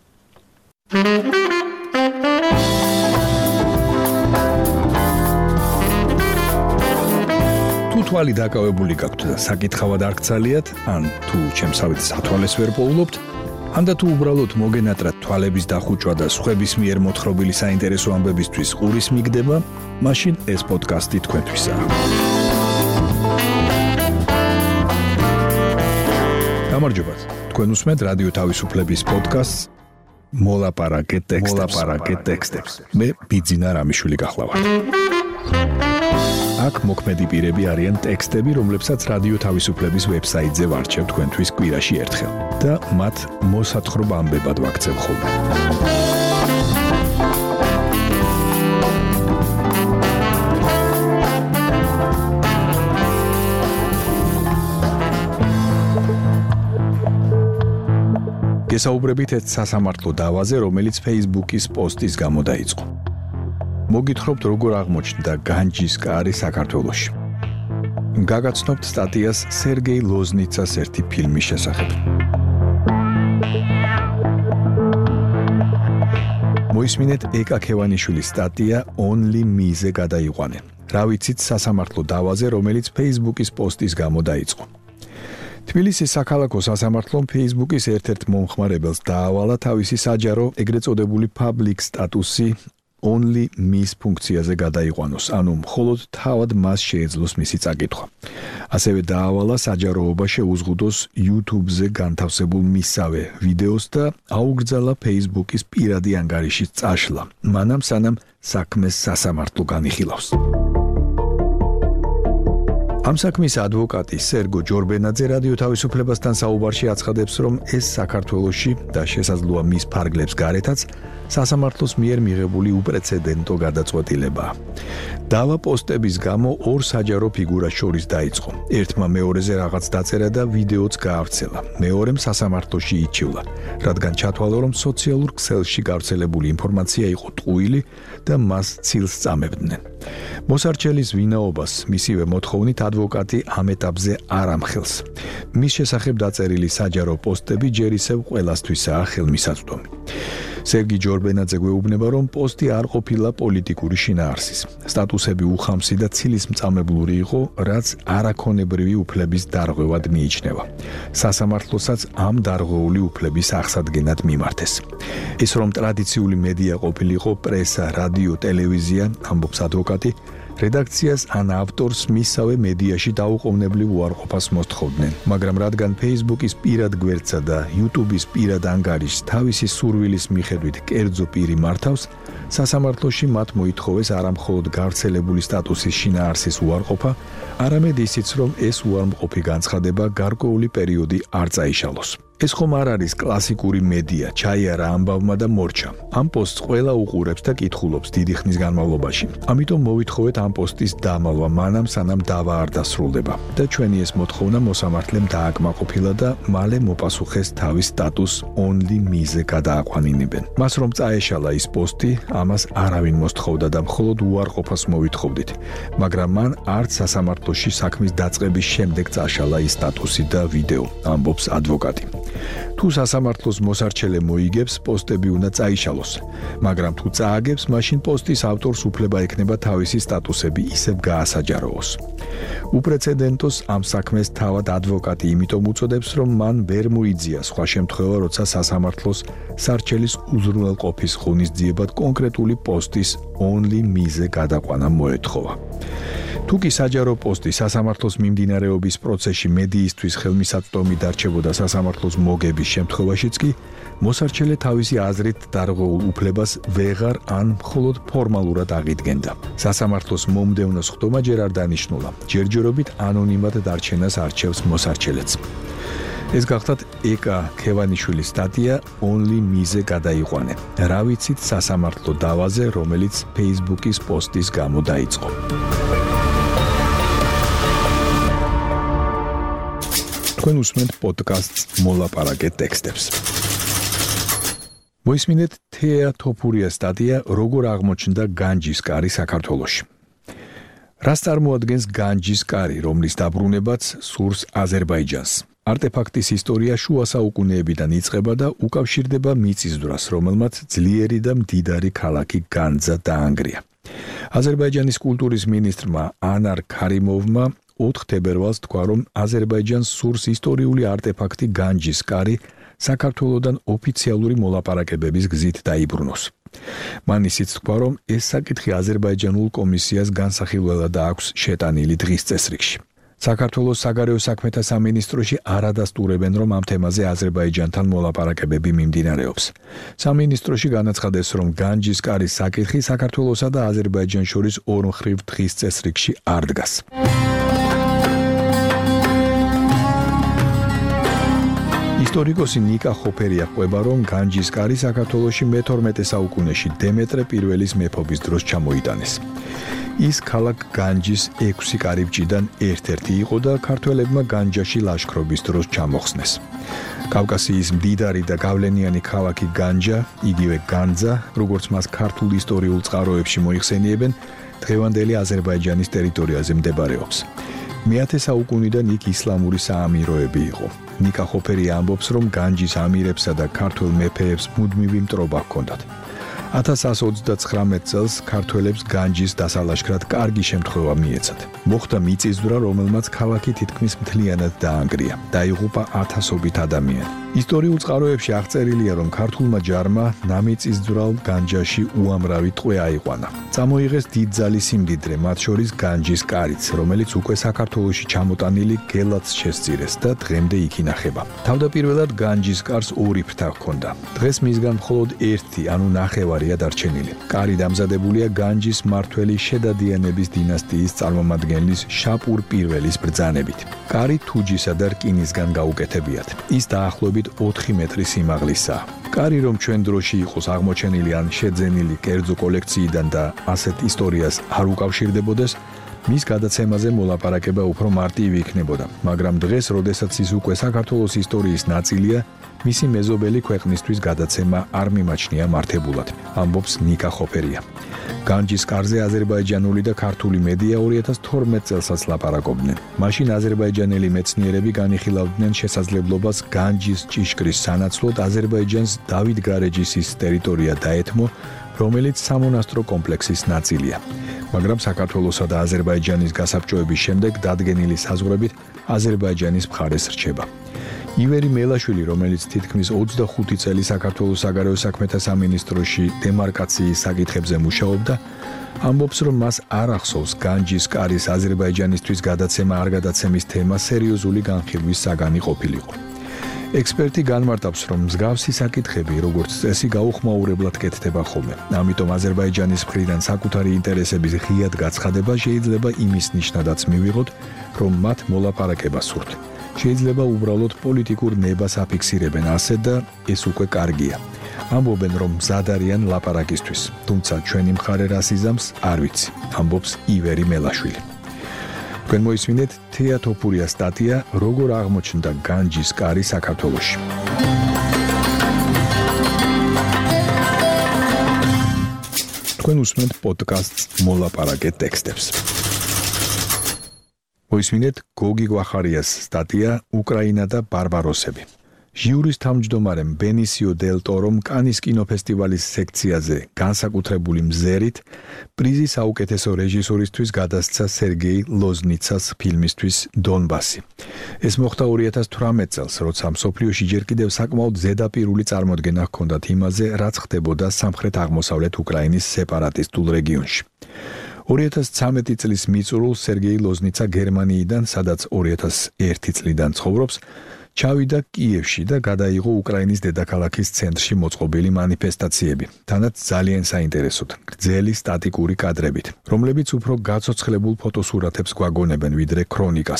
თუ თვალი დაკავებული გაქვთ და საკითხავად არ გცალიათ, ან თუ ჩემსავით სათვალეს ვერ პოულობთ, ან და თუ უბრალოდ მოგენატრათ თვალების დახუჭვა და სხვების მიერ მოთხრობილი საინტერესო ამბებისთვის ყურის მიგდება, მაშინ ეს პოდკასტი თქვენთვისაა. გამარჯობათ, თქვენ უსმენთ რადიო თავისუფლების პოდკასტს მოლაპარაკე ტექსტებს. მე ბიძინა რამიშვილი გახლავართ. აქ მოქმედი პირები არიან ტექსტები, რომლებსაც რადიო თავისუფლების ვებსაიტზე ვარჩევ თქვენთვის კვირაში ერთხელ და მათ მოსათხრობ ამბებად ვაქცევ ხოლმე. გესაუბრებით ერთ სასამართლო დავაზე, რომელიც Facebook-ის პოსტის გამო დაიწყო. მოგითხრობთ, როგორ აღმოჩნდა განჯის კარი საქართველოში. გაგაცნობთ სტატიას სერგეი ლოზნიცას ერთი ფილმის შესახებ. მოისმინეთ ეკა ქევანიშვილის სტატია Only Me-ზე გადაიყვანენ. რა ვიცით სასამართლო დავაზე, რომელიც Facebook-ის პოსტის გამო დაიწყო. თბილისის საქალაქო სასამართლომ Facebook-ის ერთ-ერთ მომხმარებელს დაავალა თავისი საჯარო ეგრეთ წოდებული public status-ი Only Me-ს ფუნქციაზე გადაიყვანოს, ანუ მხოლოდ თავად მას შეეძლოს მისი წაკითხვა. ასევე დაავალა საჯაროობა შეუზღუდოს YouTube-ზე განთავსებულ მისავე ვიდეოს და აუგრძალა Facebook-ის პირადი ანგარიშის წაშლა, მანამ სანამ საქმეს სასამართლო განიხილავს. ამ საქმის ადვოკატი სერგო ჯორბენაძე რადიო თავისუფლებასთან საუბარში აცხადებს, რომ ეს საქართველოში და შესაძლოა მის ფარგლებს გარეთაც სასამართლოს მიერ მიღებული უპრეცედენტო გადაწყვეტილებაა. დავა პოსტების გამო ორ საჯარო ფიგურას შორის დაიწყო. ერთმა მეორეზე რაღაც დაწერა და ვიდეოც გაავრცელა. მეორემ სასამართლოში იჩივლა, რადგან ჩათვალა, რომ სოციალურ ქსელში გავრცელებული ინფორმაცია იყო ტყუილი და მას ცილს წამებდნენ. მოსარჩელის ვინაობას მისივე მოთხოვნით ადვოკატი ამ ეტაპზე არ ამხელს. მის შესახებ დაწერილი საჯარო პოსტები ჯერ ისევ ყველასთვისაა ხელმისაწვდომი. სერგი ჯორბენაძე გვეუბნება, რომ პოსტი არ ყოფილა პოლიტიკური შინაარსის. სტატუსები უხამსი და ცილისმწამებლური იყო, რაც არაქონებრივი უფლების დარღვევად მიიჩნევა. სასამართლოსაც ამ დარღვეული უფლების აღსადგენად მიმართეს. ის რომ ტრადიციული მედია ყოფილიყო პრესა, რადიო, ტელევიზია, ამბობს ადვოკატი, რედაქციას ან ავტორს მისავე მედიაში დაუყოვნებლივ უარყოფას მოსთხოვდნენ, მაგრამ რადგან Facebook-ის პირად გვერდსა და YouTube-ის პირად ანგარიშს თავისი სურვილის მიხედვით კერძო პირი მართავს, სასამართლოში მათ მოითხოვეს არამხოლოდ გავრცელებული სტატუსის შინაარსის უარყოფა, არამედ ისიც, რომ ეს უარმყოფი განცხადება გარკვეული პერიოდი არ წაიშალოს. ეს ხომ არ არის კლასიკური მედია, ჩაიარა ამბავმა და მორჩა. ამ პოსტს ყველა უყურებს და კითხულობს დიდი ხნის განმავლობაში. ამიტომ მოვითხოვეთ ამ პოსტის დამალვა, მანამ სანამ დავა არ დასრულდება. და ჩვენი ეს მოთხოვნა მოსამართლემ დააკმაყოფილა და მალე მოპასუხეს თავის სტატუს Only Me-ზე გადააყვანინებენ. მას რომ წაეშალა ის პოსტი, ამას არავინ მოსთხოვდა და მხოლოდ უარყოფას მოვითხოვდით. მაგრამ მან არც სასამართლოში საქმის დაწყების შემდეგ წაშალა ის სტატუსი და ვიდეო, ამბობს ადვოკატი. თუ სასამართლოს მოსარჩელე მოიგებს, პოსტები უნდა წაიშალოს, მაგრამ თუ წააგებს, მაშინ პოსტის ავტორს უფლება ექნება თავისი სტატუსები ისევ გაასაჯაროოს. უპრეცედენტოს ამ საქმეს თავად ადვოკატი იმიტომ უწოდებს, რომ მან ვერ მოიძია სხვა შემთხვევა, როცა სასამართლოს სარჩელის უზრუნველყოფის ღონისძიებად კონკრეტული პოსტის Only Me-ზე გადაყვანა მოეთხოვა. თუ კი საჯარო პოსტი სასამართლოს მიმდინარეობის პროცესში მედიისთვის ხელმისაწვდომი დარჩებოდა სასამართლოს მოგების შემთხვევაშიც კი, მოსარჩელე თავისი აზრით დარღვეულ უფლებას ვეღარ ან მხოლოდ ფორმალურად აღიდგენდა. სასამართლოს მომდევნოს ხდომა ჯერ არ დანიშნულა, ჯერჯერობით ანონიმად დარჩენას არჩევს მოსარჩელეც. ეს გახდათ ეკა ქევანიშვილის სტატია Only Me-ზე გადაიყვანე. რა ვიცით სასამართლო დავაზე, რომელიც Facebook-ის პოსტის გამო დაიწყო. თქვენ უსმენთ პოდკასტს მოლაპარაკე ტექსტებს. მოისმინეთ თეა თოფურიას სტატია როგორ აღმოჩნდა განჯის კარი საქართველოში. რას წარმოადგენს განჯის კარი, რომლის დაბრუნებაც სურს აზერბაიჯანს? არტეფაქტის ისტორია შუა საუკუნეებიდან იწყება და უკავშირდება მიწისძვრას, რომელმაც ძლიერი და მდიდარი ქალაქი განძა დაანგრია. აზერბაიჯანის კულტურის მინისტრმა ანარ ქარიმოვმა ოთხ თებერვალს თქვა, რომ აზერბაიჯანს სურს ისტორიული არტეფაქტი განჯის კარი საქართველოდან ოფიციალური მოლაპარაკებების გზით დაიბრუნოს. მან ისიც თქვა, რომ ეს საკითხი აზერბაიჯანულ კომისიას განსახილველად აქვს შეტანილი დღის წესრიგში. საქართველოს საგარეო საქმეთა სამინისტროში არ ადასტურებენ, რომ ამ თემაზე აზერბაიჯანთან მოლაპარაკებები მიმდინარეობს. სამინისტროში განაცხადეს, რომ განჯის კარის საკითხი საქართველოსა და აზერბაიჯანს შორის ორმხრივ დღის წესრიგში არ დგას. ისტორიკოსი ნიკა ხოფერია ყვება, რომ განჯის კარი საქართველოში მეთორმეტე საუკუნეში დემეტრე პირველის მეფობის დროს ჩამოიტანეს. ის ქალაქ განჯის ექვსი კარიბჭიდან ერთ-ერთი იყო და ქართველებმა განჯაში ლაშქრობის დროს ჩამოხსნეს. კავკასიის მდიდარი და გავლენიანი ქალაქი განჯა, იგივე განძა, როგორც მას ქართულ ისტორიულ წყაროებში მოიხსენიებენ, დღევანდელი აზერბაიჯანის ტერიტორიაზე მდებარეობს. მეათე საუკუნიდან იქ ისლამური საამიროები იყო. ნიკა ხოფერი ამბობს, რომ განჯის ამირებსა და ქართველ მეფეებს მუდმივი მტრობა ჰქონდათ. ათას ასზე ოცდაცხრამეტ წელს ქართველებს განჯის დასალაშქრად კარგი შემთხვევა მიეცათ. მოხდა მიწისძვრა, რომელმაც ქალაქი თითქმის მთლიანად დაანგრია. დაიღუპა ათასობით ადამიანი. ისტორიულ წყაროებში აღწერილია, რომ ქართულმა ჯარმა ნამიწისძვრალ განჯაში უამრავი ტყვე აიყვანა. წამოიღეს დიდძალი სიმდიდრე, მათ შორის განჯის კარიც, რომელიც უკვე საქართველოში ჩამოტანილი გელათს შესწირეს და დღემდე იქ ინახება. თავდაპირველად განჯის კარს ორი ფრთა ჰქონდა. დღეს მისგან მხოლოდ ერთი, ანუ ნახევარია დარჩენილი. კარი დამზადებულია განჯის მმართველი შედადიანების დინასტიის წარმომადგენლის შაპურ პირველის ბრძანებით. კარი თუჯისა და რკინისგან გაუკეთებიათ. ის დაახლოებით ოთხი მეტრი სიმაღლისაა. კარი რომ ჩვენ დროში იყოს აღმოჩენილი ან შეძენილი კერძო კოლექციიდან და ასეთ ისტორიას არ უკავშირდებოდეს, მის გადაცემაზე მოლაპარაკება უფრო მარტივი იქნებოდა, მაგრამ დღეს, როდესაც ის უკვე საქართველოს ისტორიის ნაწილია, მისი მეზობელი ქვეყნისთვის გადაცემა არ მიმაჩნია მართებულად, ამბობს ნიკა ხოფერია. განჯის კარზე აზერბაიჯანული და ქართული მედია ორი ათას თორმეტ წელსაც ლაპარაკობდნენ. მაშინ აზერბაიჯანელი მეცნიერები განიხილავდნენ შესაძლებლობას განჯის ჭიშკრის სანაცვლოდ აზერბაიჯანს დავით გარეჯისის ტერიტორია დაეთმო, რომელიც სამონასტრო კომპლექსის ნაწილია. მაგრამ საქართველოსა და აზერბაიჯანის გასაბჭოების შემდეგ დადგენილი საზღვრებით აზერბაიჯანის მხარეს რჩება. ივერი მელაშვილი, რომელიც თითქმის ოცდახუთი წელი საქართველოს საგარეო საქმეთა სამინისტროში დემარკაციის საკითხებზე მუშაობდა, ამბობს, რომ მას არ ახსოვს განჯის კარის აზერბაიჯანისთვის გადაცემა არ გადაცემის თემა სერიოზული განხილვის საგანი ყოფილიყო. ექსპერტი განმარტავს, რომ მსგავსი საკითხები, როგორც წესი, გაუხმაურებლად კეთდება ხოლმე. ამიტომ აზერბაიჯანის მხრიდან საკუთარი ინტერესების ღიად გაცხადება შეიძლება იმის ნიშნადაც მივიღოთ, რომ მათ მოლაპარაკება სურთ. შეიძლება უბრალოდ პოლიტიკურ ნებას აფიქსირებენ ასე და ეს უკვე კარგია. ამბობენ, რომ მზად არიან ლაპარაკისთვის, თუმცა ჩვენი მხარე რას იზამს, არ ვიცი, ამბობს ივერი მელაშვილი. თქვენ მოისმინეთ თეა თოფურიას სტატია როგორ აღმოჩნდა განჯის კარი საქართველოში. თქვენ უსმენთ პოდკასტს მოლაპარაკე ტექსტებს. მოისმინეთ გოგი გვახარიას სტატია უკრაინა და ბარბაროსები. ჟიურის თავმჯდომარემ ბენისიო დელ ტორომ კანის კინოფესტივალის სექციაზე განსაკუთრებული მზერით პრიზი საუკეთესო რეჟისორისთვის გადასცა სერგეი ლოზნიცას ფილმისთვის დონბასი. ეს მოხდა ორი ათას თვრამეტ წელს, როცა მსოფლიოში ჯერ კიდევ საკმაოდ ზედაპირული წარმოდგენა ჰქონდათ იმაზე, რაც ხდებოდა სამხრეთ-აღმოსავლეთ უკრაინის სეპარატისტულ რეგიონში. ორი ათას ცხრამეტი წლის მიწურულს სერგეი ლოზნიცა გერმანიიდან, სადაც ორი ათას ერთი წლიდან ცხოვრობს, ჩავიდა კიევში და გადაიღო უკრაინის დედაქალაქის ცენტრში მოწყობილი მანიფესტაციები, თანაც ძალიან საინტერესოდ, გრძელი სტატიკური კადრებით, რომლებიც უფრო გაცოცხლებულ ფოტოსურათებს გვაგონებენ ვიდრე ქრონიკას.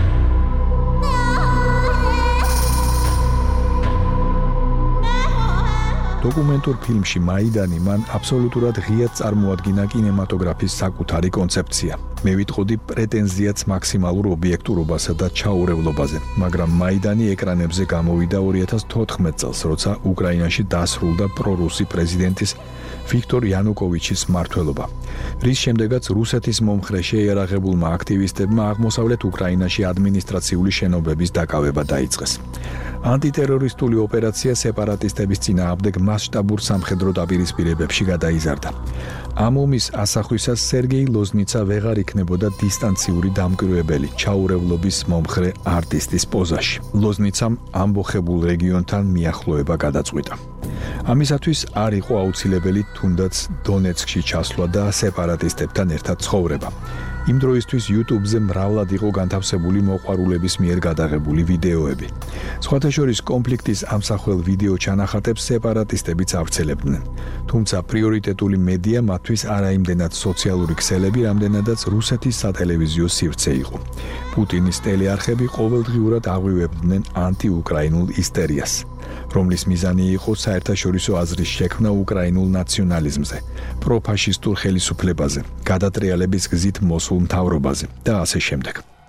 დოკუმენტურ ფილმში მაიდანი მან აბსოლუტურად ღიად წარმოადგინა კინემატოგრაფის საკუთარი კონცეფცია. მე ვიტყოდი პრეტენზიაც მაქსიმალურ ობიექტურობასა და ჩაურევლობაზე, მაგრამ მაიდანი ეკრანებზე გამოვიდა ორი ათას თოთხმეტ წელს, როცა უკრაინაში დასრულდა პრორუსი პრეზიდენტის ვიქტორ იანუკოვიჩის მმართველობა, რის შემდეგაც რუსეთის მომხრე შეიარაღებულმა აქტივისტებმა აღმოსავლეთ უკრაინაში ადმინისტრაციული შენობების დაკავება დაიწყეს. ანტიტერორისტული ოპერაცია სეპარატისტების წინააღმდეგ მასშტაბურ სამხედრო დაპირისპირებებში გადაიზარდა. ამ ომის ასახვისას სერგეი ლოზნიცა ვეღარ იქნებოდა დისტანციური დამკვირვებელი ჩაურევლობის მომხრე არტისტის პოზაში. ლოზნიცამ ამბოხებულ რეგიონთან მიახლოება გადაწყვიტა. ამისათვის არ იყო აუცილებელი თუნდაც დონეცკში ჩასვლა და სეპარატისტებთან ერთად ცხოვრება. იმ დროისთვის YouTube-ზე მრავლად იყო განთავსებული მოყვარულების მიერ გადაღებული ვიდეოები. სხვათა შორის კონფლიქტის ამსახველ ვიდეო ჩანახატებს სეპარატისტებიც ავრცელებდნენ. თუმცა პრიორიტეტული მედია მათთვის არა იმდენად სოციალური ქსელები, რამდენადაც რუსეთის სატელევიზიო სივრცე იყო. პუტინის ტელეარხები ყოველდღიურად აღვივებდნენ ანტიუკრაინულ ისტერიას, რომლის მიზანი იყო საერთაშორისო აზრის შექმნა უკრაინულ ნაციონალიზმზე, პროფაშისტურ ხელისუფლებაზე, გადატრიალების გზით მოსულ მთავრობაზე და ასე შემდეგ.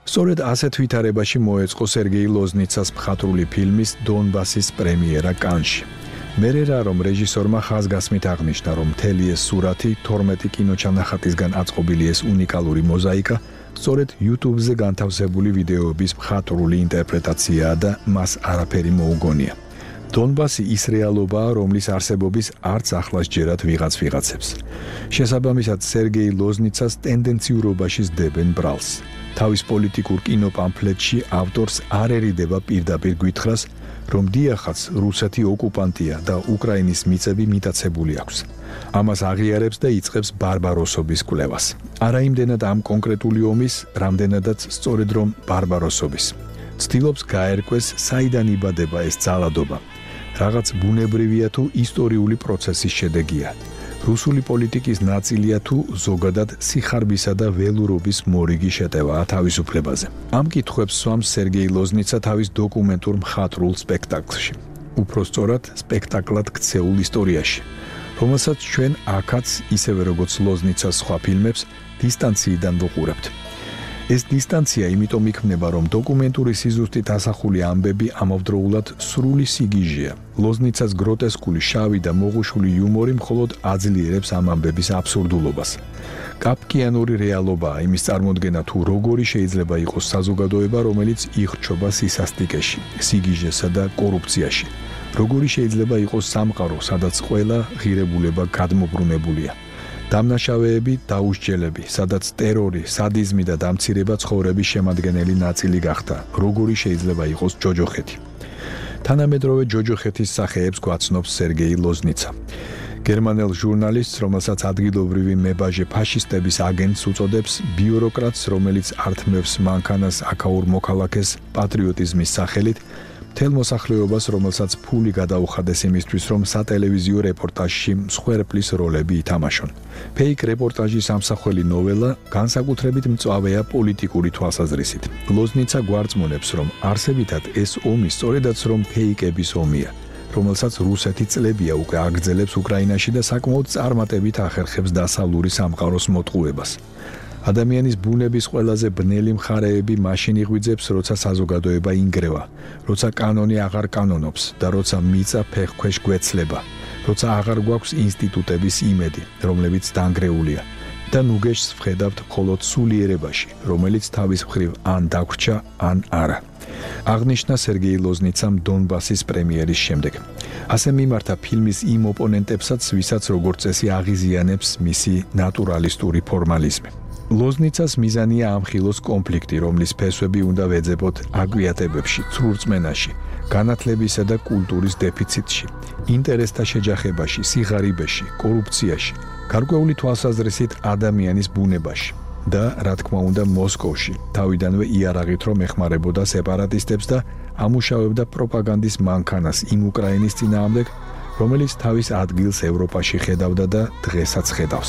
სწორედ ასეთ ვითარებაში მოეწყო სერგეი ლოზნიცას მხატვრული ფილმის დონბასის პრემიერა კანში. მერე რა რომ რეჟისორმა ხაზგასმით აღნიშნა, რომ მთელი ეს სურათი თორმეტი კინოჩანახატისგან აწყობილი ეს უნიკალური მოზაიკა სწორედ YouTube-ზე განთავსებული ვიდეოების მხატვრული ინტერპრეტაციაა და მას არაფერი მოუგონია. დონბასი ის რეალობაა, რომლის არსებობის არც ახლას ჯერათ ვიღაც ვიღაცებს. შესაბამისად, სერგეი ლოზნიცას ტენდენციურობაში სდებენ ბრალს. თავის პოლიტიკურ კინოპამფლეტში ავტორს არ ერიდება პირდაპირ გვითხრას, რომ დიახაც რუსეთი ოკუპანტია და უკრაინის მიწები მიტაცებული აქვს. ამას აღიარებს და იწყებს ბარბაროსობის კვლევას. არა იმდენად ამ კონკრეტული ომის, რამდენადაც სწორედ რომ ბარბაროსობის. ცდილობს გაერკვეს, საიდან იბადება ეს ძალადობა. რაღაც ბუნებრივია თუ ისტორიული პროცესის შედეგია. რუსული პოლიტიკის ნაწილია თუ ზოგადად სიხარბისა და ველურობის მორიგი შეტევაა თავისუფლებაზე. ამ კითხვებს სვამს სერგეი ლოზნიცა თავის დოკუმენტურ მხატვრულ სპექტაკლში. უფრო სწორად, სპექტაკლად ქცეულ ისტორიაში, რომელსაც ჩვენ აქაც, ისევე როგორც ლოზნიცას სხვა ფილმებს, დისტანციიდან ვუყურებთ. ეს დისტანცია იმიტომ იქმნება, რომ დოკუმენტური სიზუსტით ასახული ამბები ამავდროულად სრული სიგიჟეა. ლოზნიცას გროტესკული, შავი და მოღუშული იუმორი მხოლოდ აძლიერებს ამ ამბების აბსურდულობას. კაფკიანური რეალობაა იმის წარმოდგენა, თუ როგორი შეიძლება იყოს საზოგადოება, რომელიც იხრჩობა სისასტიკეში, სიგიჟესა და კორუფციაში. როგორი შეიძლება იყოს სამყარო, სადაც ყველა ღირებულება გადმობრუნებულია. დამნაშავეები, დაუსჯელები, სადაც ტერორი, სადიზმი და დამცირება ცხოვრების შემადგენელი ნაწილი გახდა. როგორი შეიძლება იყოს ჯოჯოხეთი. თანამედროვე ჯოჯოხეთის სახეებს გვაცნობს სერგეი ლოზნიცა. გერმანელ ჟურნალისტს, რომელსაც ადგილობრივი მებაჟე ფაშისტების აგენტს უწოდებს, ბიუროკრატს, რომელიც ართმევს მანქანას აქაურ მოქალაქეს პატრიოტიზმის სახელით, მთელ მოსახლეობას, რომელსაც ფული გადაუხადეს იმისთვის, რომ სატელევიზიო რეპორტაჟში მსხვერპლის როლები ითამაშონ. ფეიქ რეპორტაჟის ამსახველი ნოველა განსაკუთრებით მწვავეა პოლიტიკური თვალსაზრისით. ლოზნიცა გვარწმუნებს, რომ არსებითად ეს ომი სწორედაც რომ ფეიკების ომია, რომელსაც რუსეთი წლებია უკვე აგრძელებს უკრაინაში და საკმაოდ წარმატებით ახერხებს დასავლური სამყაროს მოტყუებას. ადამიანის ბუნების ყველაზე ბნელი მხარეები მაშინ იღვიძებს, როცა საზოგადოება ინგრევა, როცა კანონი აღარ კანონობს და როცა მიწა ფეხქვეშ გვეცლება, როცა აღარ გვაქვს ინსტიტუტების იმედი, რომლებიც დანგრეულია და ნუგეშს ვხედავთ მხოლოდ სულიერებაში, რომელიც თავის მხრივ ან დაგვრჩა, ან არა. აღნიშნა სერგეი ლოზნიცამ დონბასის პრემიერის შემდეგ. ასე მიმართა ფილმის იმ ოპონენტებსაც, ვისაც როგორც წესი აღიზიანებს მისი ნატურალისტური ფორმალიზმი. ლოზნიცას მიზანია ამხილოს კონფლიქტი, რომლის ფესვები უნდა ვეძებოთ აგვიატებებში, ცრურწმენაში, განათლებისა და კულტურის დეფიციტში, ინტერესთა შეჯახებაში, სიღარიბეში, კორუფციაში, გარკვეული თვალსაზრისით ადამიანის ბუნებაში და, რა თქმა უნდა, მოსკოვში, თავიდანვე იარაღით რომ ეხმარებოდა სეპარატისტებს და ამუშავებდა პროპაგანდის მანქანას იმ უკრაინის წინააღმდეგ, რომელიც თავის ადგილს ევროპაში ხედავდა და დღესაც ხედავს.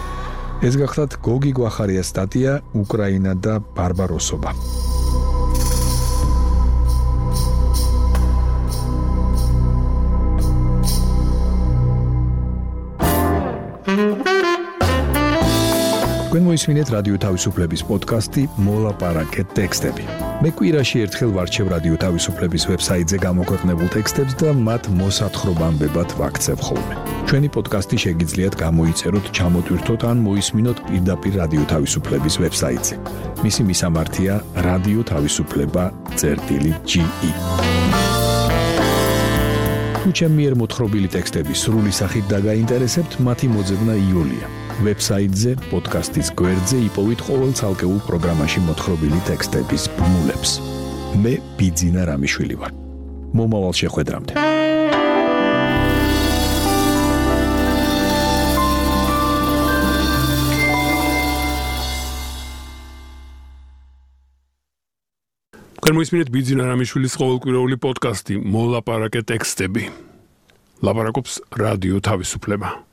ეს გახლავთ გოგი გვახარიას სტატია უკრაინა და ბარბაროსობა. თქვენ მოისმინეთ რადიო თავისუფლების პოდკასტი მოლაპარაკეთ ტექსტები. მე კვირაში ერთხელ ვარჩევ რადიო თავისუფლების ვებსაიტზე გამოქვეყნებულ ტექსტებს და მათ მოსათხრობამდებად ვაქცევ ხოლმე. ჩვენი პოდკასტი შეგიძლიათ გამოიწეროთ, ჩამოტვირთოთ ან მოისმინოთ პირდაპირ რადიო თავისუფლების ვებსაიტზე. მისი მისამართია რადიო თავისუფლება წერტილი ჯი ი. თუ ჩემი მიერ მოთხრობილი ტექსტები სრული სახით დაგაინტერესებთ, მათი მოძებნა იოლია. ვებსაიტზე, პოდკასტის გვერდზე იპოვით ყოველ ცალკეულ პროგრამაში მოთხრობილი ტექსტების ბმულებს. მე ბიძინა რამიშვილი ვარ. მომავალ შეხვედრამდე. თქვენ მოისმინეთ ბიძინა რამიშვილის ყოველკვირეული პოდკასტი მოლაპარაკეთ ტექსტები. ლაპარაკობს რადიო თავისუფლება.